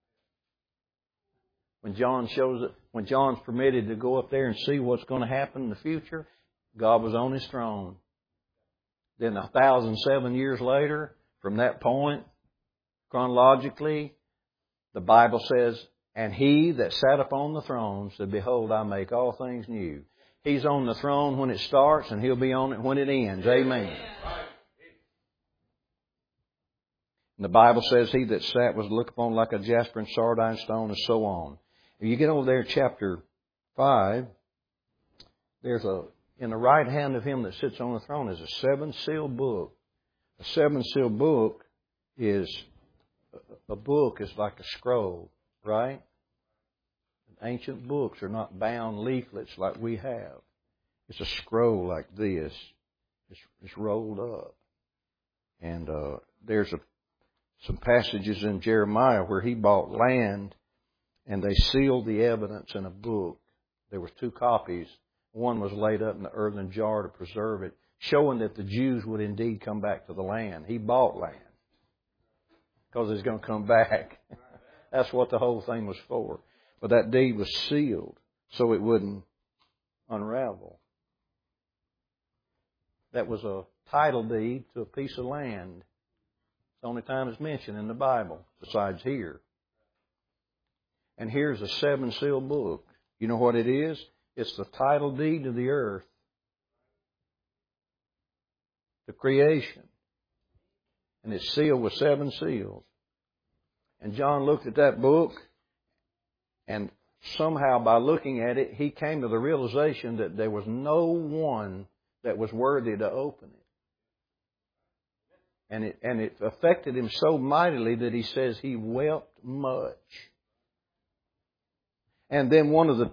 When John's permitted to go up there and see what's going to happen in the future, God was on His throne. Then 1,007 years later, from that point, chronologically, the Bible says, and He that sat upon the throne said, behold, I make all things new. He's on the throne when it starts, and He'll be on it when it ends. Amen. And the Bible says, He that sat was looked upon like a jasper and sardine stone, and so on. If you get over there, chapter 5, there's in the right hand of Him that sits on the throne is a seven-sealed book. A seven-sealed book is like a scroll, right? Ancient books are not bound leaflets like we have. It's a scroll like this. It's rolled up. And there's some passages in Jeremiah where he bought land and they sealed the evidence in a book. There were 2 copies. One was laid up in the earthen jar to preserve it, showing that the Jews would indeed come back to the land. He bought land because it's going to come back. That's what the whole thing was for. But that deed was sealed so it wouldn't unravel. That was a title deed to a piece of land. It's the only time it's mentioned in the Bible, besides here. And here's a 7-sealed book. You know what it is? It's the title deed to the earth, to creation. And it's sealed with 7 seals. And John looked at that book, and somehow by looking at it, he came to the realization that there was no one that was worthy to open it. And it affected him so mightily that he says he wept much. And then one of the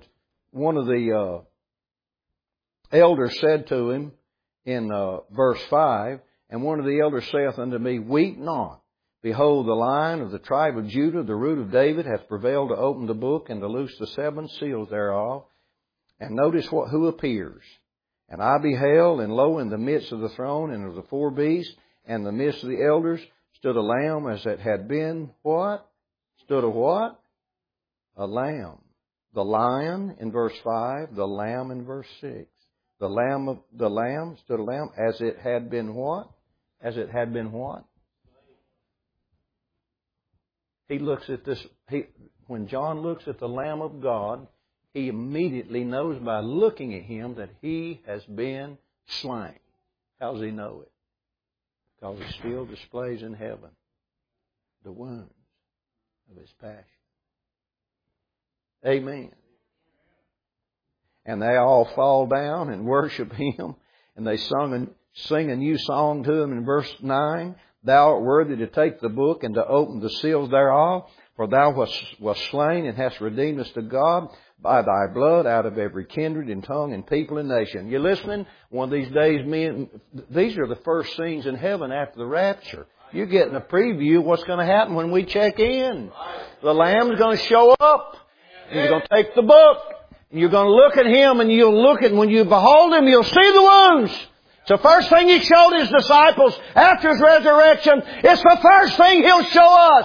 elders said to him in verse 5, and one of the elders saith unto me, weep not. Behold, the Lion of the tribe of Judah, the root of David, hath prevailed to open the book and to loose the 7 seals thereof. And notice who appears. And I beheld, and lo, in the midst of the throne and of the 4 beasts, and in the midst of the elders, stood a lamb as it had been, what? Stood a what? A lamb. the lion in verse 5, the lamb in verse 6. The lamb stood a lamb as it had been what? As it had been what? He looks at this, when John looks at the Lamb of God, he immediately knows by looking at him that he has been slain. How does he know it? Because he still displays in heaven the wounds of his passion. Amen. And they all fall down and worship him. And they sing a new song to him in verse 9. Thou art worthy to take the book and to open the seals thereof. For thou wast slain and hast redeemed us to God by thy blood out of every kindred and tongue and people and nation. You listening? One of these days, these are the first scenes in heaven after the rapture. You're getting a preview of what's going to happen when we check in. The Lamb's going to show up. And you're going to take the book. And you're going to look at him, and when you behold him, you'll see the wounds. It's the first thing he showed his disciples after his resurrection. It's the first thing he'll show us.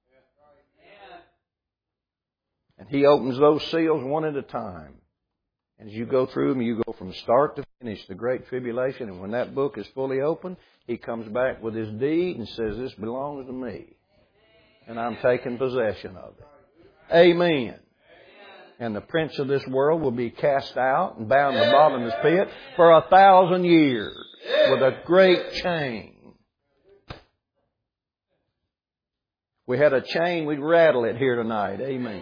And he opens those seals one at a time. And as you go through them, you go from start to finish, the great tribulation. And when that book is fully open, he comes back with his deed and says, this belongs to me. And I'm taking possession of it. Amen. And the prince of this world will be cast out and bound in the bottomless pit for 1,000 years with a great chain. We had a chain, we'd rattle it here tonight. Amen.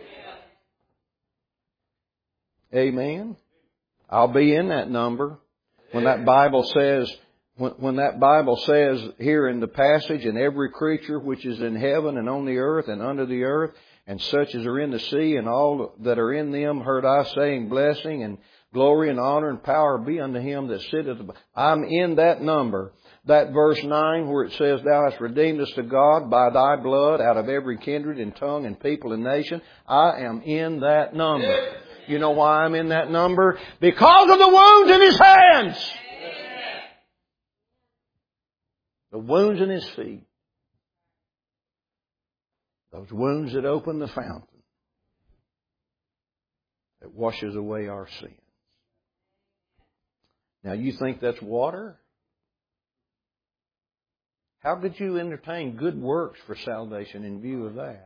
Amen. I'll be in that number when that Bible says, when that Bible says here in the passage, and every creature which is in heaven and on the earth and under the earth, and such as are in the sea, and all that are in them, heard I saying, blessing and glory and honor and power be unto him that sitteth. I'm in that number. That verse 9 where it says, thou hast redeemed us to God by thy blood out of every kindred and tongue and people and nation. I am in that number. You know why I'm in that number? Because of the wounds in his hands. The wounds in his feet. Those wounds that open the fountain that washes away our sins. Now you think that's water? How could you entertain good works for salvation in view of that?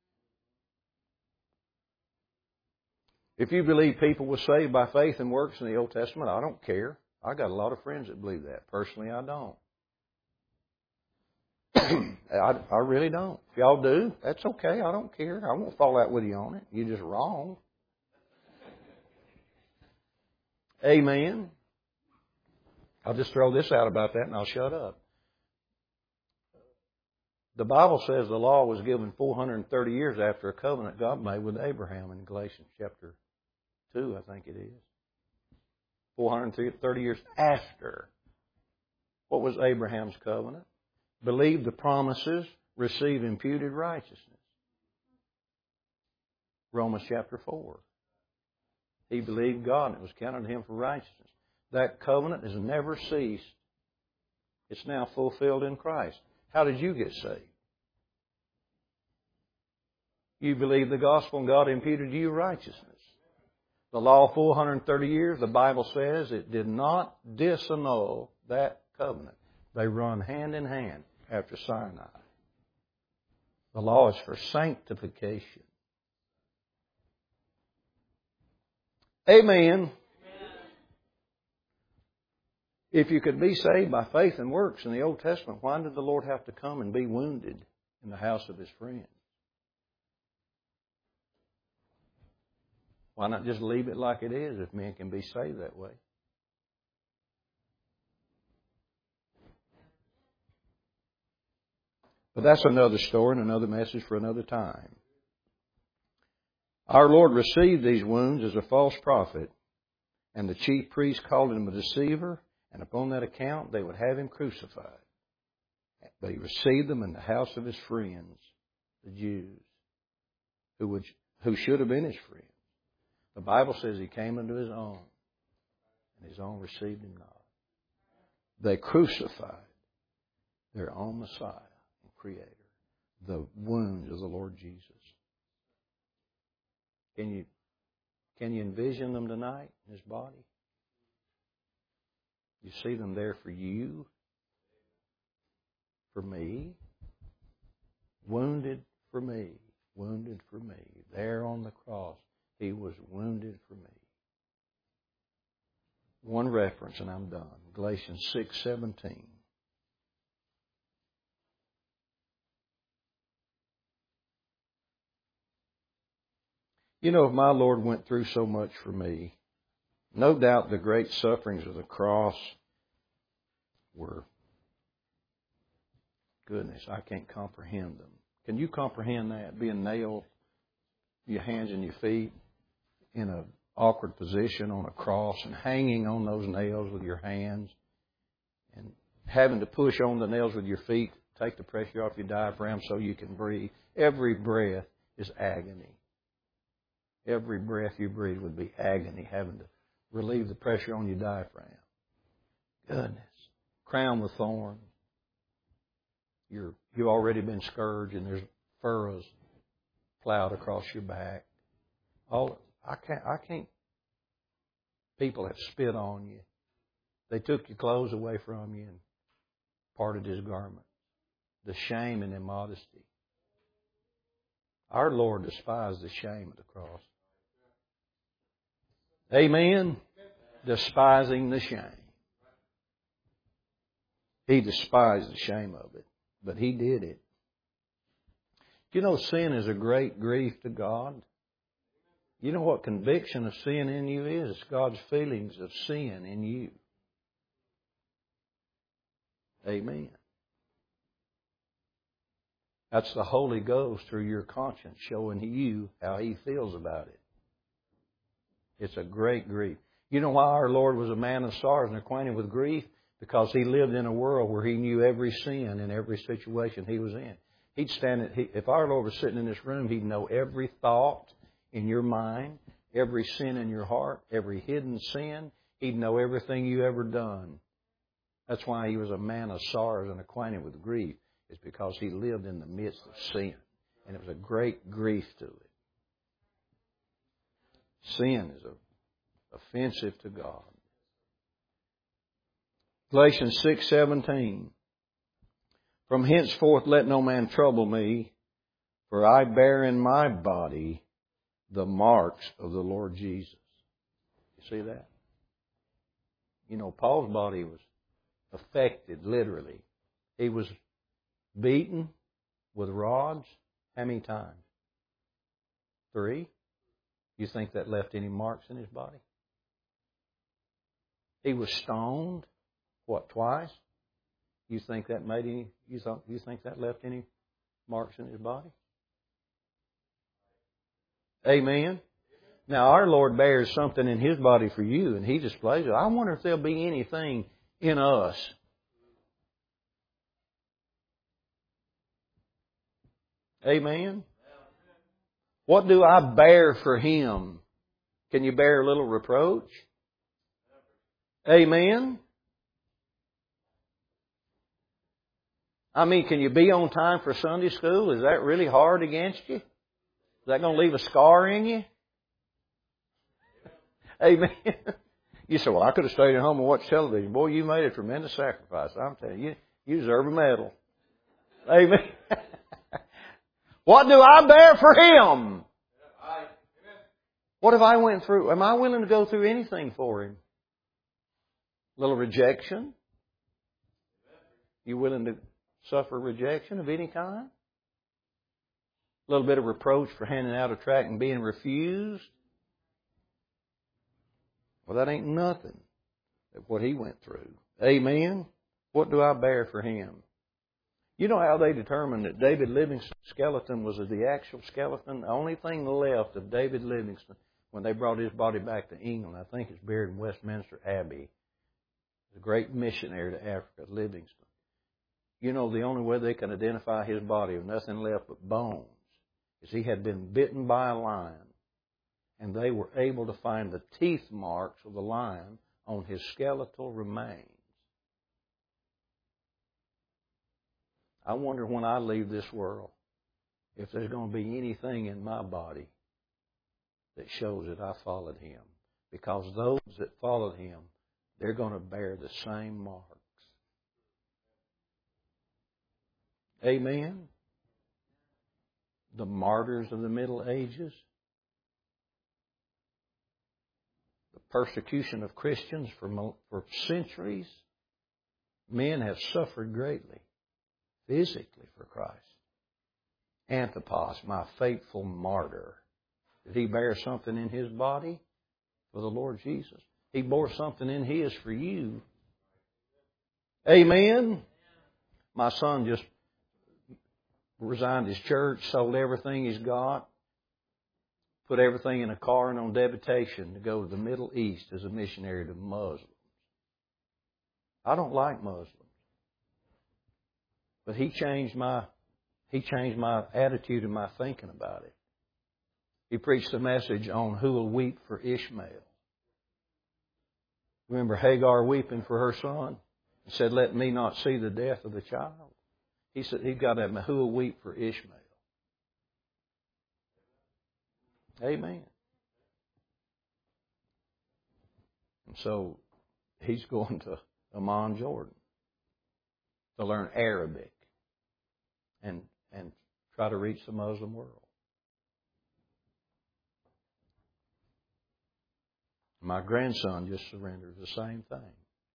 If you believe people were saved by faith and works in the Old Testament, I don't care. I got a lot of friends that believe that. Personally, I don't. I really don't. If y'all do, that's okay. I don't care. I won't fall out with you on it. You're just wrong. Amen. I'll just throw this out about that and I'll shut up. The Bible says the law was given 430 years after a covenant God made with Abraham in Galatians chapter 2, I think it is. 430 years after. What was Abraham's covenant? Believe the promises, receive imputed righteousness. Romans chapter 4. He believed God and it was counted to him for righteousness. That covenant has never ceased. It's now fulfilled in Christ. How did you get saved? You believed the gospel and God imputed to you righteousness. The law 430 years, the Bible says it did not disannul that covenant. They run hand in hand after Sinai. The law is for sanctification. Amen. If you could be saved by faith and works in the Old Testament, why did the Lord have to come and be wounded in the house of his friends? Why not just leave it like it is if men can be saved that way? But that's another story and another message for another time. Our Lord received these wounds as a false prophet, and the chief priests called him a deceiver, and upon that account they would have him crucified. But he received them in the house of his friends, the Jews, who should have been his friends. The Bible says he came unto his own, and his own received him not. They crucified their own Messiah. Creator, the wounds of the Lord Jesus. Can you Can you envision them tonight in His body? You see them there for you, for me, wounded for me, wounded for me. There on the cross, He was wounded for me. One reference and I'm done. Galatians 6:17. You know, if my Lord went through so much for me, no doubt the great sufferings of the cross were, goodness, I can't comprehend them. Can you comprehend that? Being nailed, your hands and your feet in an awkward position on a cross and hanging on those nails with your hands and having to push on the nails with your feet, take the pressure off your diaphragm so you can breathe. Every breath is agony. Every breath you breathe would be agony, having to relieve the pressure on your diaphragm. Goodness. Crowned with thorns. You've already been scourged and there's furrows plowed across your back. I can't. People have spit on you. They took your clothes away from you and parted His garment. The shame and immodesty. Our Lord despised the shame of the cross. Amen? Despising the shame. He despised the shame of it, but He did it. You know, sin is a great grief to God. You know what conviction of sin in you is? It's God's feelings of sin in you. Amen. That's the Holy Ghost through your conscience showing you how He feels about it. It's a great grief. You know why our Lord was a man of sorrows and acquainted with grief? Because He lived in a world where He knew every sin in every situation He was in. He'd stand if our Lord was sitting in this room, He'd know every thought in your mind, every sin in your heart, every hidden sin. He'd know everything you ever done. That's why He was a man of sorrows and acquainted with grief. It's because He lived in the midst of sin. And it was a great grief to it. Sin is offensive to God. Galatians 6:17. From henceforth let no man trouble me, for I bear in my body the marks of the Lord Jesus. You see that? You know, Paul's body was affected, literally. He was beaten with rods. How many times? 3. You think that left any marks in his body? He was stoned. What, twice? You think that made any? You think that left any marks in his body? Amen. Now our Lord bears something in His body for you, and He displays it. I wonder if there'll be anything in us. Amen. What do I bear for Him? Can you bear a little reproach? Amen. I mean, can you be on time for Sunday school? Is that really hard against you? Is that going to leave a scar in you? Amen. You say, well, I could have stayed at home and watched television. Boy, you made a tremendous sacrifice. I'm telling you, you deserve a medal. Amen. What do I bear for Him? What if I went through? Am I willing to go through anything for Him? A little rejection? You willing to suffer rejection of any kind? A little bit of reproach for handing out a tract and being refused? Well, that ain't nothing of what He went through. Amen? What do I bear for Him? You know how they determined that David Livingstone's skeleton was the actual skeleton? The only thing left of David Livingstone when they brought his body back to England, I think it's buried in Westminster Abbey. The great missionary to Africa, Livingstone. You know, the only way they can identify his body with nothing left but bones is he had been bitten by a lion. And they were able to find the teeth marks of the lion on his skeletal remains. I wonder when I leave this world if there's going to be anything in my body that shows that I followed Him. Because those that followed Him, they're going to bear the same marks. Amen? The martyrs of the Middle Ages. The persecution of Christians for centuries. Men have suffered greatly, physically, for Christ. Antipas, my faithful martyr. Did he bear something in his body for the Lord Jesus? He bore something in his for you. Amen? My son just resigned his church, sold everything he's got, put everything in a car and on deputation to go to the Middle East as a missionary to Muslims. I don't like Muslims. But he changed my attitude and my thinking about it. He preached a message on who will weep for Ishmael. Remember Hagar weeping for her son? He said, let me not see the death of the child. He said, he got that, who will weep for Ishmael? Amen. And so he's going to Amman, Jordan to learn Arabic and try to reach the Muslim world. My grandson just surrendered the same thing.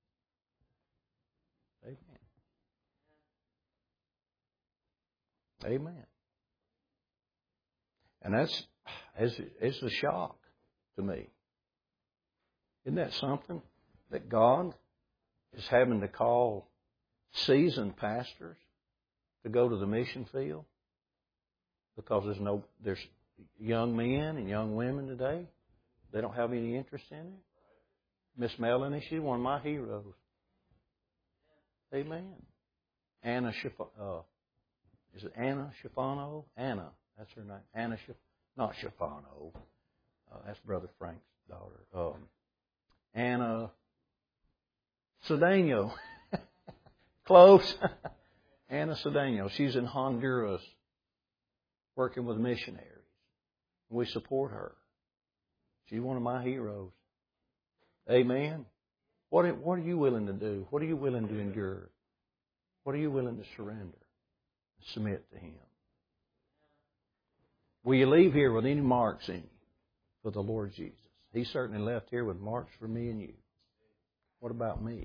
Amen. Amen. And it's a shock to me. Isn't that something? That God is having to call seasoned pastors to go to the mission field? Because there's young men and young women today, they don't have any interest in it. Miss Melanie, she's one of my heroes. Amen. Anna is it Anna Schifano? Anna, that's her name. Not Schifano. That's Brother Frank's daughter. Anna Cedeno. Close. Anna Cedeno. She's in Honduras working with missionaries. We support her. She's one of my heroes. Amen. What are you willing to do? What are you willing to endure? What are you willing to surrender? Submit to Him. Will you leave here with any marks in you for the Lord Jesus? He certainly left here with marks for me and you. What about me?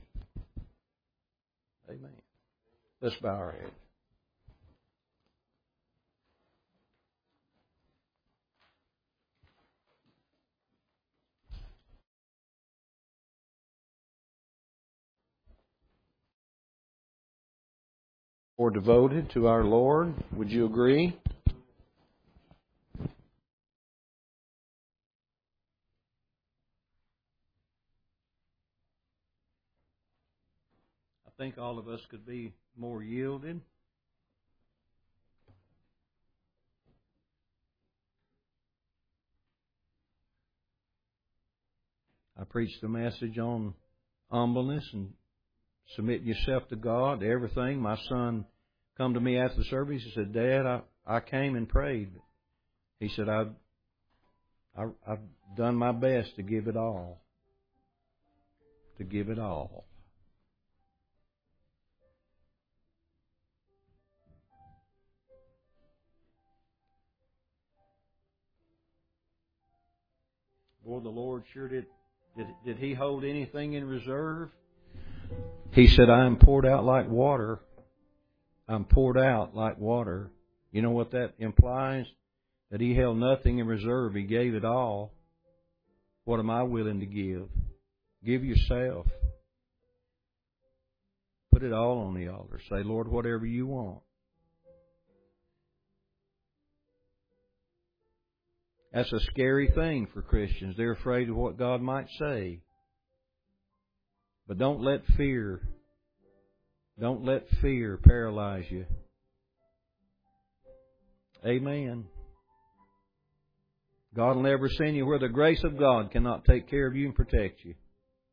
Amen. Let's bow our heads. Or devoted to our Lord, would you agree? I think all of us could be more yielded. I preached a message on humbleness and submitting yourself to God, to everything. My son come to me after the service. He said, Dad, I came and prayed. He said, I've done my best to give it all. To give it all. Boy, the Lord sure did. Did He hold anything in reserve? He said, I am poured out like water. I'm poured out like water. You know what that implies? That He held nothing in reserve. He gave it all. What am I willing to give? Give yourself. Put it all on the altar. Say, Lord, whatever you want. That's a scary thing for Christians. They're afraid of what God might say. But don't let fear paralyze you. Amen. God will never send you where the grace of God cannot take care of you and protect you.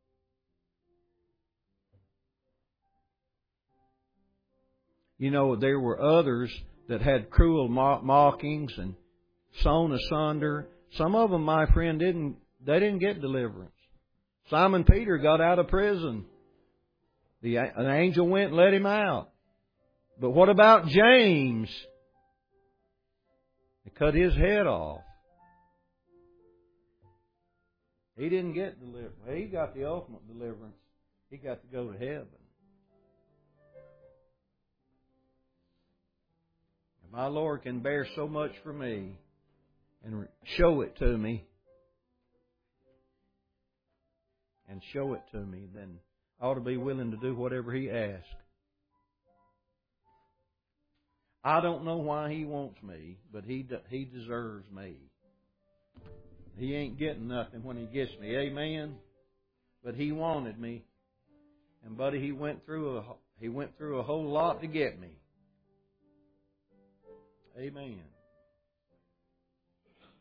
You know, there were others that had cruel mockings and sawn asunder, Some of them, my friend, didn't get deliverance. Simon Peter got out of prison. An angel went and let him out. But what about James? They cut his head off. He didn't get deliverance. He got the ultimate deliverance. He got to go to heaven. And my Lord can bear so much for me and show it to me. And show it to me, then I ought to be willing to do whatever He asks. I don't know why He wants me, but He deserves me. He ain't getting nothing when He gets me. Amen? But He wanted me. And buddy, He went through a whole lot to get me. Amen.